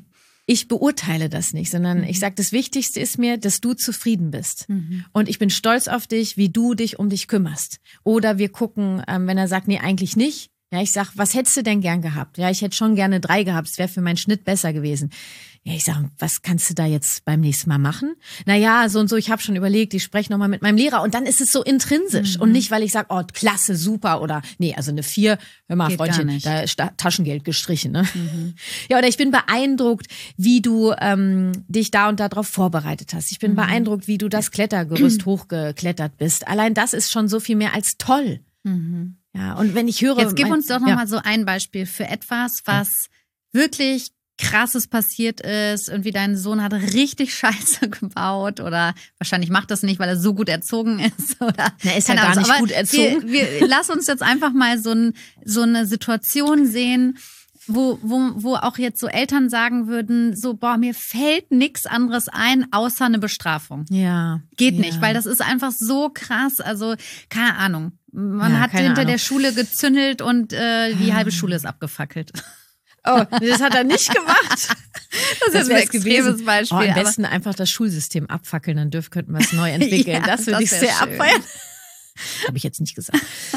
Ich beurteile das nicht, sondern mhm. ich sage, das Wichtigste ist mir, dass du zufrieden bist. Mhm. Und ich bin stolz auf dich, wie du dich um dich kümmerst. Oder wir gucken, ähm, wenn er sagt, nee, eigentlich nicht. Ja, ich sag, was hättest du denn gern gehabt? Ja, ich hätte schon gerne drei gehabt, es wäre für meinen Schnitt besser gewesen. Ja, ich sag, was kannst du da jetzt beim nächsten Mal machen? Naja, so und so, ich habe schon überlegt, ich spreche nochmal mit meinem Lehrer. Und dann ist es so intrinsisch. Mhm. Und nicht, weil ich sage, oh, klasse, super. Oder, nee, also eine vier, hör mal, geht Freundchen, da ist Taschengeld gestrichen. Ne? Mhm. Ja, oder ich bin beeindruckt, wie du ähm, dich da und da drauf vorbereitet hast. Ich bin mhm. beeindruckt, wie du das Klettergerüst hochgeklettert bist. Allein das ist schon so viel mehr als toll. Mhm. Ja, und wenn ich höre... Jetzt gib uns doch noch ja. mal so ein Beispiel für etwas, was ja. wirklich Krasses passiert ist. Irgendwie dein Sohn hat richtig Scheiße gebaut oder wahrscheinlich macht das nicht, weil er so gut erzogen ist. Oder er ist ja gar nicht gut erzogen. Wir, wir, lass uns jetzt einfach mal so, ein, so eine Situation sehen, wo, wo, wo auch jetzt so Eltern sagen würden, so, boah, mir fällt nichts anderes ein, außer eine Bestrafung. Ja. Geht ja. nicht, weil das ist einfach so krass. Also, keine Ahnung. Man ja, hat hinter Ahnung. der Schule gezündelt und äh, die halbe Schule ist abgefackelt. Oh, das hat er nicht gemacht. Das, das ist ein extremes Beispiel. Oh, am besten einfach das Schulsystem abfackeln, dann dürfen, könnten wir es neu entwickeln. ja, das würde ich sehr schön. abfeiern. Habe ich jetzt nicht gesagt.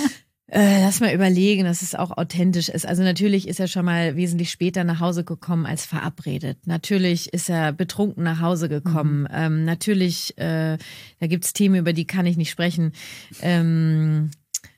Äh, lass mal überlegen, dass es auch authentisch ist. Also natürlich ist er schon mal wesentlich später nach Hause gekommen als verabredet. Natürlich ist er betrunken nach Hause gekommen. Mhm. Ähm, natürlich, äh, da gibt's Themen, über die kann ich nicht sprechen. Ähm,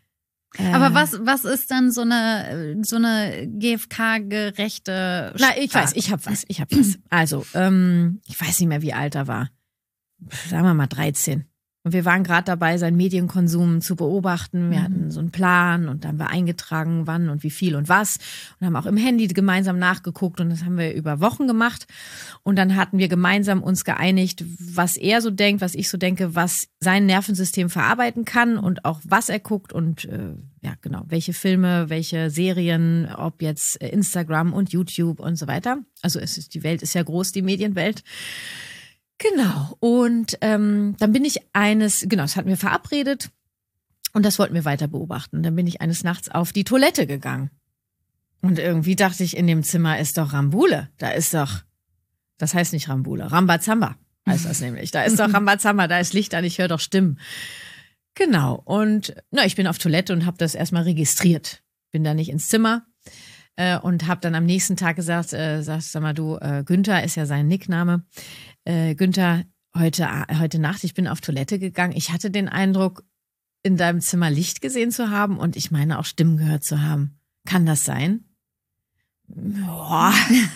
Aber was, was ist dann so eine, so eine G F K-gerechte Na, ich weiß, ich hab was, ich hab was. Also, ähm, ich weiß nicht mehr, wie alt er war. Sagen wir mal dreizehn. Und wir waren gerade dabei, seinen Medienkonsum zu beobachten. Wir mhm. hatten so einen Plan und dann haben wir eingetragen, wann und wie viel und was. Und haben auch im Handy gemeinsam nachgeguckt und das haben wir über Wochen gemacht. Und dann hatten wir gemeinsam uns geeinigt, was er so denkt, was ich so denke, was sein Nervensystem verarbeiten kann und auch was er guckt und äh, ja genau, welche Filme, welche Serien, ob jetzt Instagram und YouTube und so weiter. Also es ist, die Welt ist ja groß, die Medienwelt. Genau, und ähm, dann bin ich eines, genau, das hatten wir verabredet und das wollten wir weiter beobachten. Dann bin ich eines Nachts auf die Toilette gegangen und irgendwie dachte ich, in dem Zimmer ist doch Rambule, da ist doch, das heißt nicht Rambule, Rambazamba heißt das nämlich, da ist doch Rambazamba, da ist Licht an, ich höre doch Stimmen. Genau, und na, ich bin auf Toilette und habe das erstmal registriert, bin da nicht ins Zimmer. Und habe dann am nächsten Tag gesagt, äh, sagst sag mal du, äh, Günther ist ja sein Nickname. Äh, Günther, heute, heute Nacht, ich bin auf Toilette gegangen. Ich hatte den Eindruck, in deinem Zimmer Licht gesehen zu haben und ich meine auch Stimmen gehört zu haben. Kann das sein? Boah.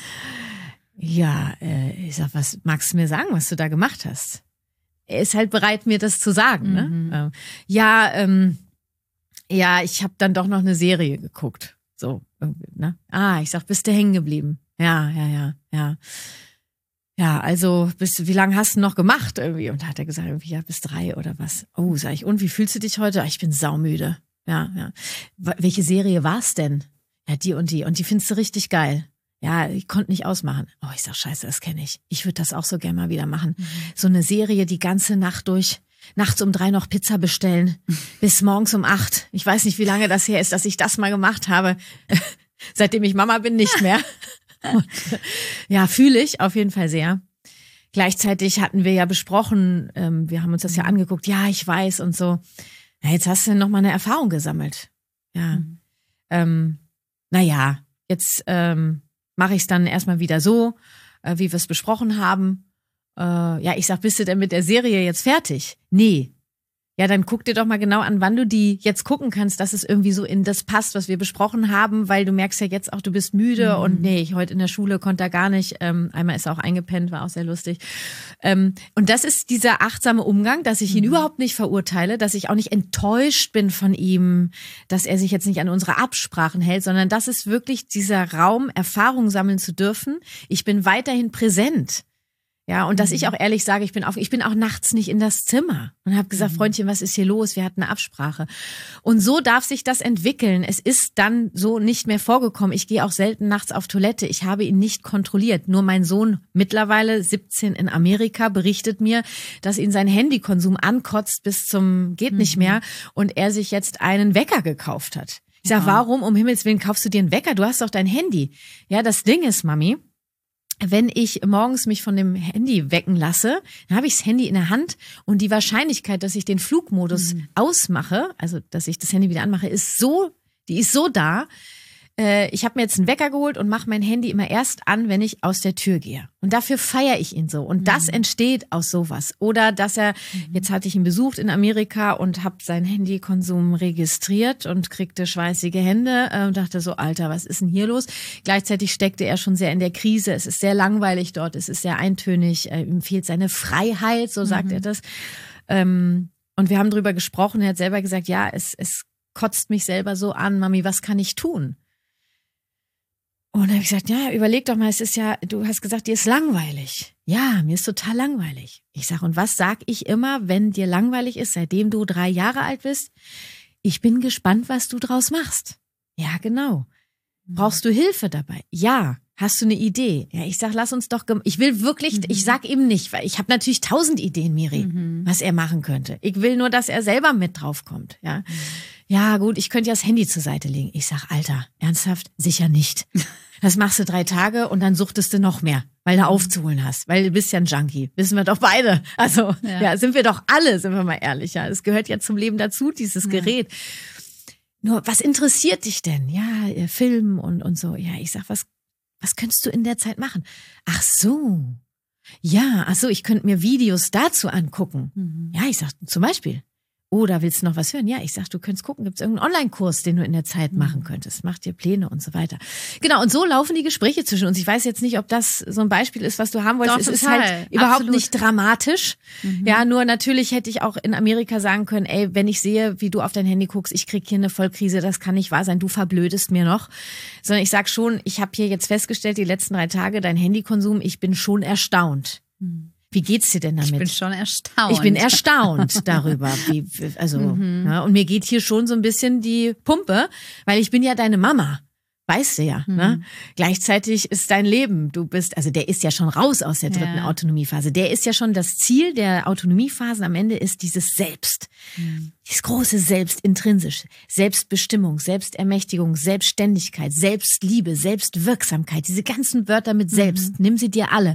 Ja, äh, ich sag, was magst du mir sagen, was du da gemacht hast? Er ist halt bereit, mir das zu sagen. Mhm. Ne? Ja, ähm, ja, ich habe dann doch noch eine Serie geguckt. So, irgendwie, ne? Ah, ich sag, bist du hängen geblieben? Ja, ja, ja, ja. Ja, also, bis, wie lange hast du noch gemacht irgendwie? Und da hat er gesagt, irgendwie, ja, bis drei oder was. Oh, sag ich, und wie fühlst du dich heute? Ich bin saumüde. Ja, ja. Welche Serie war's denn? Ja, die und die. Und die findest du richtig geil. Ja, ich konnte nicht ausmachen. Oh, ich sag, scheiße, das kenne ich. Ich würde das auch so gerne mal wieder machen. Mhm. So eine Serie die ganze Nacht durch. Nachts um drei noch Pizza bestellen, bis morgens um acht. Ich weiß nicht, wie lange das her ist, dass ich das mal gemacht habe. Seitdem ich Mama bin, nicht mehr. Und, ja, fühle ich auf jeden Fall sehr. Gleichzeitig hatten wir ja besprochen, ähm, wir haben uns das ja angeguckt, ja, ich weiß und so. Ja, jetzt hast du noch mal eine Erfahrung gesammelt. Ja. Mhm. Ähm, naja, jetzt ähm, mache ich es dann erstmal wieder so, äh, wie wir es besprochen haben. Äh, ja, ich sag, bist du denn mit der Serie jetzt fertig? Nee. Ja, dann guck dir doch mal genau an, wann du die jetzt gucken kannst, dass es irgendwie so in das passt, was wir besprochen haben, weil du merkst ja jetzt auch, du bist müde mhm. und nee, ich heute in der Schule konnte er gar nicht. Ähm, einmal ist er auch eingepennt, war auch sehr lustig. Ähm, und das ist dieser achtsame Umgang, dass ich ihn mhm. überhaupt nicht verurteile, dass ich auch nicht enttäuscht bin von ihm, dass er sich jetzt nicht an unsere Absprachen hält, sondern das ist wirklich dieser Raum, Erfahrung sammeln zu dürfen. Ich bin weiterhin präsent. Ja, und dass ich auch ehrlich sage, ich bin auf, ich bin auch nachts nicht in das Zimmer und habe gesagt, mhm. Freundchen, was ist hier los? Wir hatten eine Absprache. Und so darf sich das entwickeln. Es ist dann so nicht mehr vorgekommen. Ich gehe auch selten nachts auf Toilette. Ich habe ihn nicht kontrolliert. Nur mein Sohn, mittlerweile siebzehn in Amerika, berichtet mir, dass ihn sein Handykonsum ankotzt bis zum geht nicht mehr und er sich jetzt einen Wecker gekauft hat. Ich sage, ja. Warum um Himmels Willen kaufst du dir einen Wecker? Du hast doch dein Handy. Ja, das Ding ist, Mami, wenn ich morgens mich von dem Handy wecken lasse, dann habe ich das Handy in der Hand und die Wahrscheinlichkeit, dass ich den Flugmodus mhm. ausmache, also dass ich das Handy wieder anmache, ist so, die ist so da. Äh, ich habe mir jetzt einen Wecker geholt und mache mein Handy immer erst an, wenn ich aus der Tür gehe. Und dafür feiere ich ihn so. Und mhm. das entsteht aus sowas. Oder dass er, mhm. jetzt hatte ich ihn besucht in Amerika und habe seinen Handykonsum registriert und kriegte schweißige Hände äh, und dachte so, Alter, was ist denn hier los? Gleichzeitig steckte er schon sehr in der Krise. Es ist sehr langweilig dort, es ist sehr eintönig. Äh, ihm fehlt seine Freiheit, so sagt mhm. er das. Ähm, und wir haben drüber gesprochen. Er hat selber gesagt, ja, es, es kotzt mich selber so an. Mami, was kann ich tun? Und dann habe ich gesagt, ja, überleg doch mal, es ist ja, du hast gesagt, dir ist langweilig. Ja, mir ist total langweilig. Ich sage, und was sag ich immer, wenn dir langweilig ist, seitdem du drei Jahre alt bist? Ich bin gespannt, was du draus machst. Ja, genau. Brauchst du Hilfe dabei? Ja. Hast du eine Idee? Ja, ich sag, lass uns doch, ich will wirklich, mhm. ich sag ihm nicht, weil ich habe natürlich tausend Ideen, Miri, mhm. was er machen könnte. Ich will nur, dass er selber mit drauf kommt. Ja, mhm. ja gut, ich könnte ja das Handy zur Seite legen. Ich sag, Alter, ernsthaft? Sicher nicht. Das machst du drei Tage und dann suchtest du noch mehr, weil du aufzuholen hast, weil du bist ja ein Junkie. Wissen wir doch beide. Also, ja, ja sind wir doch alle, sind wir mal ehrlich. Ja, es gehört ja zum Leben dazu, dieses ja. Gerät. Nur, was interessiert dich denn? Ja, Film und, und so. Ja, ich sag, was Was könntest du in der Zeit machen? Ach so. Ja, ach so, ich könnte mir Videos dazu angucken. Mhm. Ja, ich sag zum Beispiel. Oder willst du noch was hören? Ja, ich sag, du könntest gucken, gibt es irgendeinen Online-Kurs, den du in der Zeit mhm. machen könntest? Mach dir Pläne und so weiter. Genau, und so laufen die Gespräche zwischen uns. Ich weiß jetzt nicht, ob das so ein Beispiel ist, was du haben wolltest. Doch, es total. Ist halt überhaupt Absolut. Nicht dramatisch. Mhm. Ja, nur natürlich hätte ich auch in Amerika sagen können, ey, wenn ich sehe, wie du auf dein Handy guckst, ich krieg hier eine Vollkrise, das kann nicht wahr sein, du verblödest mir noch. Sondern ich sag schon, ich habe hier jetzt festgestellt, die letzten drei Tage, dein Handykonsum, ich bin schon erstaunt. Mhm. Wie geht's dir denn damit? Ich bin schon erstaunt. Ich bin erstaunt darüber. Wie, also, mhm. ja, und mir geht hier schon so ein bisschen die Pumpe, weil ich bin ja deine Mama. Weißt du ja. Mhm. Ne? Gleichzeitig ist dein Leben, du bist, also der ist ja schon raus aus der dritten ja. Autonomiephase. Der ist ja schon das Ziel der Autonomiephasen am Ende ist dieses Selbst. Mhm. Dieses große Selbst, intrinsisch. Selbstbestimmung, Selbstermächtigung, Selbstständigkeit, Selbstliebe, Selbstwirksamkeit. Diese ganzen Wörter mit Selbst, mhm. nimm sie dir alle.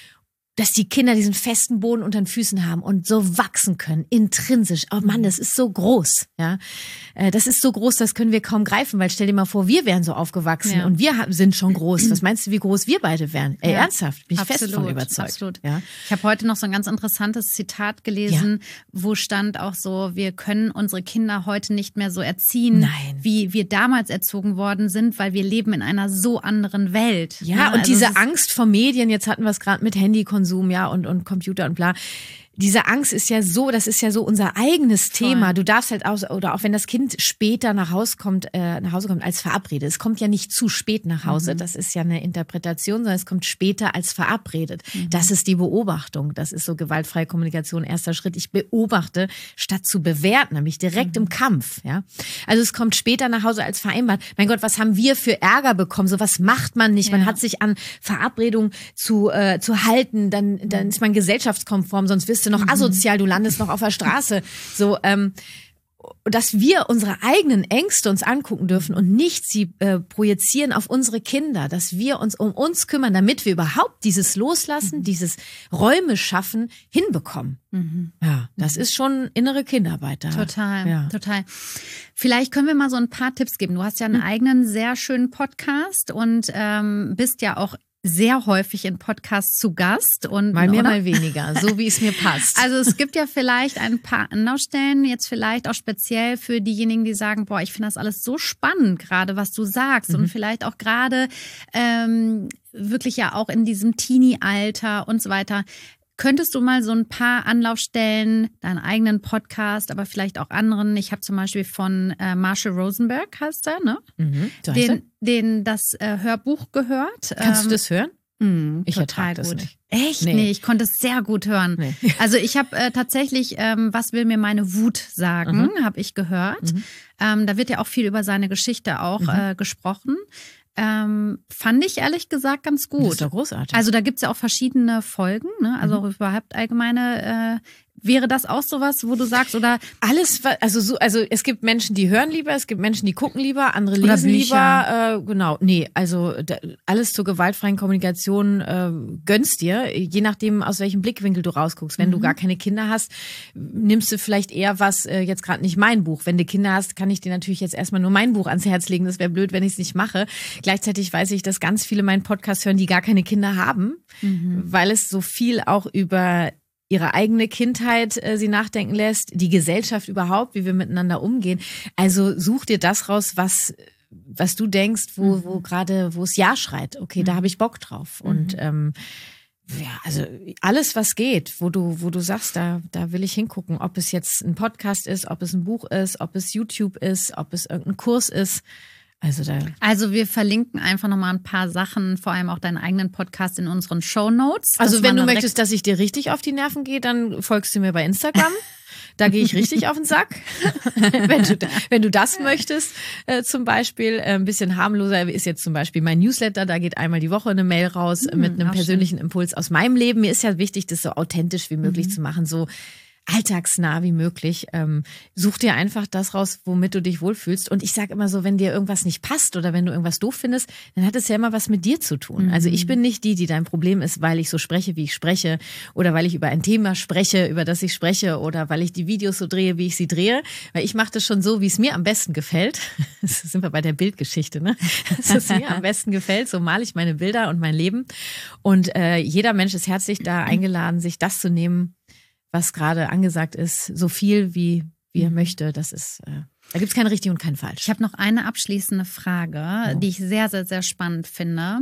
Dass die Kinder diesen festen Boden unter den Füßen haben und so wachsen können, intrinsisch. Oh Mann, das ist so groß, ja. Das ist so groß, das können wir kaum greifen, weil stell dir mal vor, wir wären so aufgewachsen ja. und wir sind schon groß. Was meinst du, wie groß wir beide wären? Ey, ja. ernsthaft, bin ich absolut, fest von überzeugt. Absolut. Ja. Ich habe heute noch so ein ganz interessantes Zitat gelesen, ja. wo stand auch so, wir können unsere Kinder heute nicht mehr so erziehen, Nein. wie wir damals erzogen worden sind, weil wir leben in einer so anderen Welt. Ja, ja und also diese Angst vor Medien, jetzt hatten wir es gerade mit Handykonsum, ja, und, und Computer und bla. Diese Angst ist ja so, das ist ja so unser eigenes Voll. Thema. Du darfst halt auch, oder auch wenn das Kind später nach Hause kommt, äh, nach Hause kommt als verabredet. Es kommt ja nicht zu spät nach Hause. Mhm. Das ist ja eine Interpretation, sondern es kommt später als verabredet. Mhm. Das ist die Beobachtung. Das ist so gewaltfreie Kommunikation. Erster Schritt. Ich beobachte, statt zu bewerten, nämlich direkt mhm. im Kampf, ja. Also es kommt später nach Hause als vereinbart. Mein Gott, was haben wir für Ärger bekommen? So was macht man nicht. Ja. Man hat sich an Verabredungen zu, äh, zu halten. Dann, dann ist man gesellschaftskonform, sonst wirst du noch asozial, du landest noch auf der Straße. So, ähm, dass wir unsere eigenen Ängste uns angucken dürfen und nicht sie äh, projizieren auf unsere Kinder, dass wir uns um uns kümmern, damit wir überhaupt dieses Loslassen, mhm. dieses Räume schaffen, hinbekommen. Mhm. Ja, das ist schon innere Kinderarbeit da. Total, ja. total. Vielleicht können wir mal so ein paar Tipps geben. Du hast ja einen mhm. eigenen, sehr schönen Podcast und ähm, bist ja auch sehr häufig in Podcasts zu Gast. Und, mal mehr, oder? mal weniger, so wie es mir passt. Also es gibt ja vielleicht ein paar Anlaufstellen, jetzt vielleicht auch speziell für diejenigen, die sagen, boah, ich finde das alles so spannend, gerade was du sagst. Mhm. Und vielleicht auch gerade ähm, wirklich ja auch in diesem Teenie-Alter und so weiter. Könntest du mal so ein paar Anlaufstellen, deinen eigenen Podcast, aber vielleicht auch anderen? Ich habe zum Beispiel von äh, Marshall Rosenberg, heißt er, ne? Mhm, so heißt den, er? den das äh, Hörbuch gehört. Kannst ähm, du das hören? Mh, ich total das gut. Nicht. Echt? Nee. nee, ich konnte es sehr gut hören. Nee. Also ich habe äh, tatsächlich, ähm, was will mir meine Wut sagen, mhm. habe ich gehört. Mhm. Ähm, da wird ja auch viel über seine Geschichte auch mhm. äh, gesprochen. Ähm, fand ich ehrlich gesagt ganz gut. Das ist doch großartig. Also da gibt's ja auch verschiedene Folgen, ne? Also mhm. auch überhaupt allgemeine. Äh, wäre das auch sowas, wo du sagst, oder? Alles, also so, also es gibt Menschen, die hören lieber, es gibt Menschen, die gucken lieber, andere lesen lieber. Äh, genau, nee, also da, alles zur gewaltfreien Kommunikation äh, gönnst dir, je nachdem, aus welchem Blickwinkel du rausguckst. Wenn mhm. du gar keine Kinder hast, nimmst du vielleicht eher was, äh, jetzt gerade nicht mein Buch. Wenn du Kinder hast, kann ich dir natürlich jetzt erstmal nur mein Buch ans Herz legen. Das wäre blöd, wenn ich es nicht mache. Gleichzeitig weiß ich, dass ganz viele meinen Podcast hören, die gar keine Kinder haben, mhm. weil es so viel auch über ihre eigene Kindheit äh, sie nachdenken lässt, die Gesellschaft überhaupt, wie wir miteinander umgehen. Also such dir das raus, was was du denkst, wo mhm. wo gerade, wo es ja schreit. Okay, mhm. da habe ich Bock drauf. Mhm. Und ähm, ja, also alles, was geht, wo du wo du sagst, da da will ich hingucken, ob es jetzt ein Podcast ist, ob es ein Buch ist, ob es YouTube ist, ob es irgendein Kurs ist. Also, da also wir verlinken einfach nochmal ein paar Sachen, vor allem auch deinen eigenen Podcast in unseren Shownotes. Also wenn du möchtest, dass ich dir richtig auf die Nerven gehe, dann folgst du mir bei Instagram. Da gehe ich richtig auf den Sack. wenn, du, wenn du das möchtest, äh, zum Beispiel, äh, ein bisschen harmloser ist jetzt zum Beispiel mein Newsletter. Da geht einmal die Woche eine Mail raus hm, mit einem persönlichen schön. Impuls aus meinem Leben. Mir ist ja wichtig, das so authentisch wie möglich mhm. zu machen, so alltagsnah wie möglich. Ähm, such dir einfach das raus, womit du dich wohlfühlst. Und ich sage immer so, wenn dir irgendwas nicht passt oder wenn du irgendwas doof findest, dann hat es ja immer was mit dir zu tun. Mhm. Also ich bin nicht die, die dein Problem ist, weil ich so spreche, wie ich spreche, oder weil ich über ein Thema spreche, über das ich spreche, oder weil ich die Videos so drehe, wie ich sie drehe. Weil ich mache das schon so, wie es mir am besten gefällt. Das sind wir bei der Bildgeschichte, ne? Dass es mir am besten gefällt. So male ich meine Bilder und mein Leben. Und äh, jeder Mensch ist herzlich da eingeladen, sich das zu nehmen, was gerade angesagt ist, so viel wie, wie er möchte. Das ist, äh, da gibt's kein richtig und kein falsch. Ich habe noch eine abschließende Frage, oh. die ich sehr, sehr, sehr spannend finde.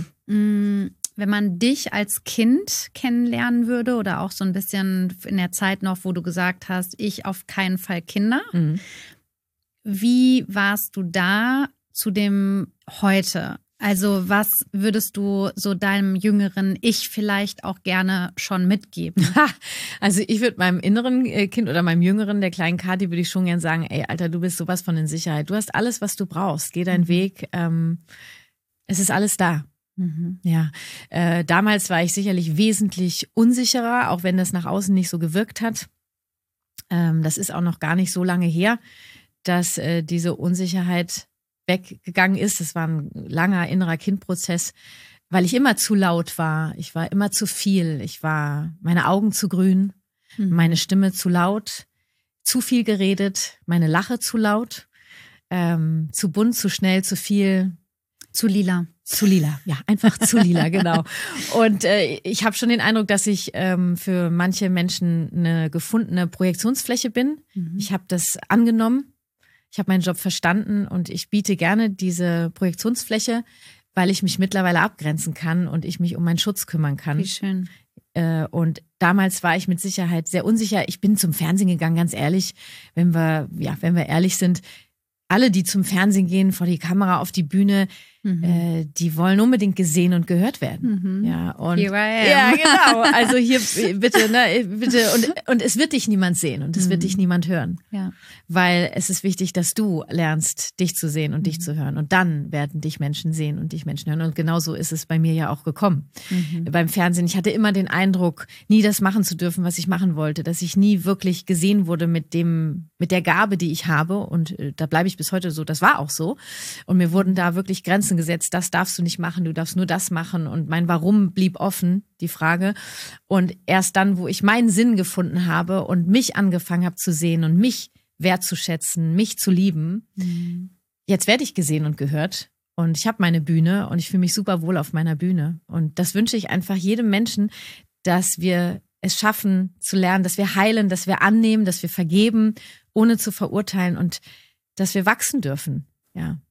Hm. Wenn man dich als Kind kennenlernen würde oder auch so ein bisschen in der Zeit noch, wo du gesagt hast, ich auf keinen Fall Kinder. Mhm. Wie warst du da zu dem heute? Also was würdest du so deinem jüngeren Ich vielleicht auch gerne schon mitgeben? Also ich würde meinem inneren Kind oder meinem jüngeren, der kleinen Kathi, würde ich schon gern sagen, ey Alter, du bist sowas von in Sicherheit. Du hast alles, was du brauchst. Geh deinen mhm. Weg. Ähm, es ist alles da. Mhm. Ja, äh, damals war ich sicherlich wesentlich unsicherer, auch wenn das nach außen nicht so gewirkt hat. Ähm, das ist auch noch gar nicht so lange her, dass äh, diese Unsicherheit weggegangen ist. Das war ein langer innerer Kindprozess, weil ich immer zu laut war. Ich war immer zu viel. Ich war, meine Augen zu grün, mhm. meine Stimme zu laut, zu viel geredet, meine Lache zu laut, ähm, zu bunt, zu schnell, zu viel. Zu lila. Zu lila, ja, einfach zu lila, genau. Und äh, ich habe schon den Eindruck, dass ich ähm, für manche Menschen eine gefundene Projektionsfläche bin. Mhm. Ich habe das angenommen. Ich habe meinen Job verstanden und ich biete gerne diese Projektionsfläche, weil ich mich mittlerweile abgrenzen kann und ich mich um meinen Schutz kümmern kann. Wie schön. Und damals war ich mit Sicherheit sehr unsicher. Ich bin zum Fernsehen gegangen, ganz ehrlich, wenn wir, ja, wenn wir ehrlich sind. Alle, die zum Fernsehen gehen, vor die Kamera, auf die Bühne, Mhm. Äh, die wollen unbedingt gesehen und gehört werden. Mhm. Ja, und Here I am. Ja, genau. Also hier bitte, ne, bitte und und es wird dich niemand sehen und es mhm. wird dich niemand hören, ja. weil es ist wichtig, dass du lernst, dich zu sehen und mhm. dich zu hören und dann werden dich Menschen sehen und dich Menschen hören und genauso ist es bei mir ja auch gekommen. Mhm. Beim Fernsehen, ich hatte immer den Eindruck, nie das machen zu dürfen, was ich machen wollte, dass ich nie wirklich gesehen wurde mit dem, mit der Gabe, die ich habe und äh, da bleibe ich bis heute so. Das war auch so und mir wurden da wirklich Grenzen gesetzt, das darfst du nicht machen, du darfst nur das machen und mein Warum blieb offen, die Frage. Und erst dann, wo ich meinen Sinn gefunden habe und mich angefangen habe zu sehen und mich wertzuschätzen, mich zu lieben, mhm. jetzt werde ich gesehen und gehört und ich habe meine Bühne und ich fühle mich super wohl auf meiner Bühne und das wünsche ich einfach jedem Menschen, dass wir es schaffen zu lernen, dass wir heilen, dass wir annehmen, dass wir vergeben, ohne zu verurteilen und dass wir wachsen dürfen, ja.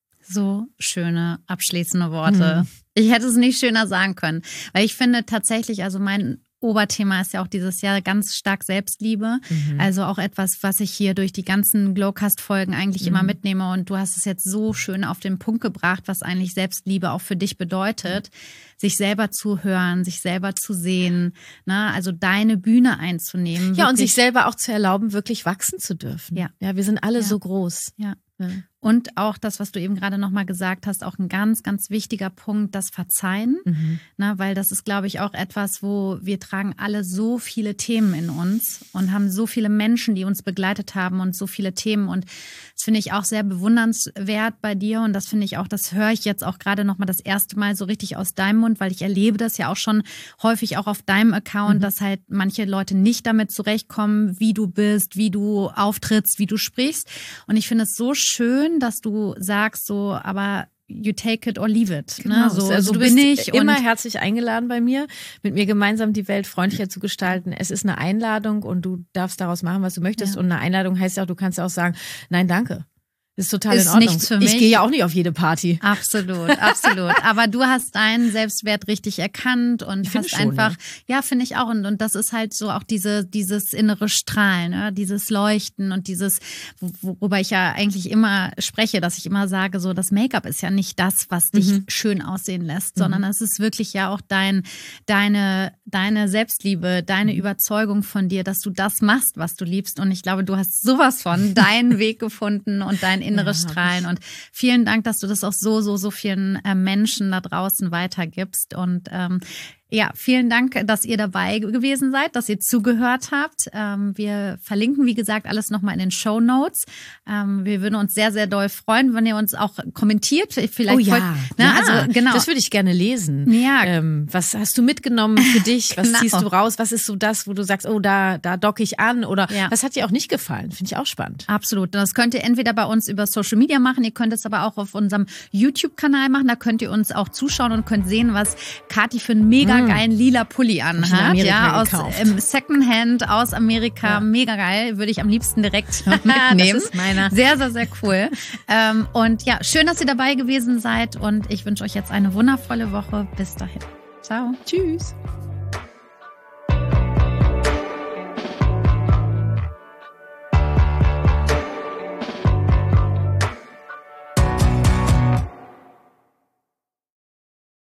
So schöne abschließende Worte. Mhm. Ich hätte es nicht schöner sagen können, weil ich finde tatsächlich, also mein Oberthema ist ja auch dieses Jahr ganz stark Selbstliebe. Mhm. Also auch etwas, was ich hier durch die ganzen Glowcast-Folgen eigentlich mhm. immer mitnehme. Und du hast es jetzt so schön auf den Punkt gebracht, was eigentlich Selbstliebe auch für dich bedeutet. Sich selber zu hören, sich selber zu sehen, ne? Also deine Bühne einzunehmen. Ja, und sich selber auch zu erlauben, wirklich wachsen zu dürfen. Ja, ja wir sind alle ja. so groß. Ja. Ja. Und auch das, was du eben gerade nochmal gesagt hast, auch ein ganz, ganz wichtiger Punkt, das Verzeihen. Mhm. Na, weil das ist, glaube ich, auch etwas, wo wir tragen alle so viele Themen in uns und haben so viele Menschen, die uns begleitet haben und so viele Themen. Und das finde ich auch sehr bewundernswert bei dir. Und das finde ich auch, das höre ich jetzt auch gerade nochmal das erste Mal so richtig aus deinem Mund, weil ich erlebe das ja auch schon häufig auch auf deinem Account, mhm. dass halt manche Leute nicht damit zurechtkommen, wie du bist, wie du auftrittst, wie du sprichst. Und ich finde es so schön, dass du sagst so, aber you take it or leave it. Genau. Ne? So, also so du bin bist ich immer herzlich eingeladen bei mir, mit mir gemeinsam die Welt freundlicher zu gestalten. Es ist eine Einladung und du darfst daraus machen, was du möchtest. Ja. Und eine Einladung heißt ja auch, du kannst auch sagen, nein, danke. Ist total ist in Ordnung. Nichts für mich. Ich gehe ja auch nicht auf jede Party. Absolut, absolut. Aber du hast deinen Selbstwert richtig erkannt und hast schon, einfach, ja, ja finde ich auch. Und, und das ist halt so auch diese, dieses innere Strahlen, ne? Dieses Leuchten und dieses, worüber ich ja eigentlich immer spreche, dass ich immer sage, so das Make-up ist ja nicht das, was dich mhm. schön aussehen lässt, mhm. sondern es ist wirklich ja auch dein, deine, deine Selbstliebe, deine mhm. Überzeugung von dir, dass du das machst, was du liebst. Und ich glaube, du hast sowas von deinen Weg gefunden und dein inneres ja, Strahlen. Und vielen Dank, dass du das auch so, so, so vielen äh, Menschen da draußen weitergibst. Und ähm, ja, vielen Dank, dass ihr dabei gewesen seid, dass ihr zugehört habt. Ähm, wir verlinken, wie gesagt, alles nochmal in den Shownotes. Ähm, wir würden uns sehr, sehr doll freuen, wenn ihr uns auch kommentiert. Vielleicht oh ja, wollt, ne? ja, also, genau. Das würde ich gerne lesen. Ja. Ähm, was hast du mitgenommen für dich? Was genau. ziehst du raus? Was ist so das, wo du sagst, oh, da, da docke ich an? Oder ja. was hat dir auch nicht gefallen? Finde ich auch spannend. Absolut. Das könnt ihr entweder bei uns über Social Media machen, ihr könnt es aber auch auf unserem YouTube-Kanal machen. Da könnt ihr uns auch zuschauen und könnt sehen, was Kathi für ein mega geilen lila Pulli anhat, ja, aus ähm, Secondhand aus Amerika, ja. mega geil, würde ich am liebsten direkt mitnehmen. Das ist meiner. Sehr, sehr, sehr cool. ähm, und ja, schön, dass ihr dabei gewesen seid und ich wünsche euch jetzt eine wundervolle Woche. Bis dahin. Ciao. Tschüss.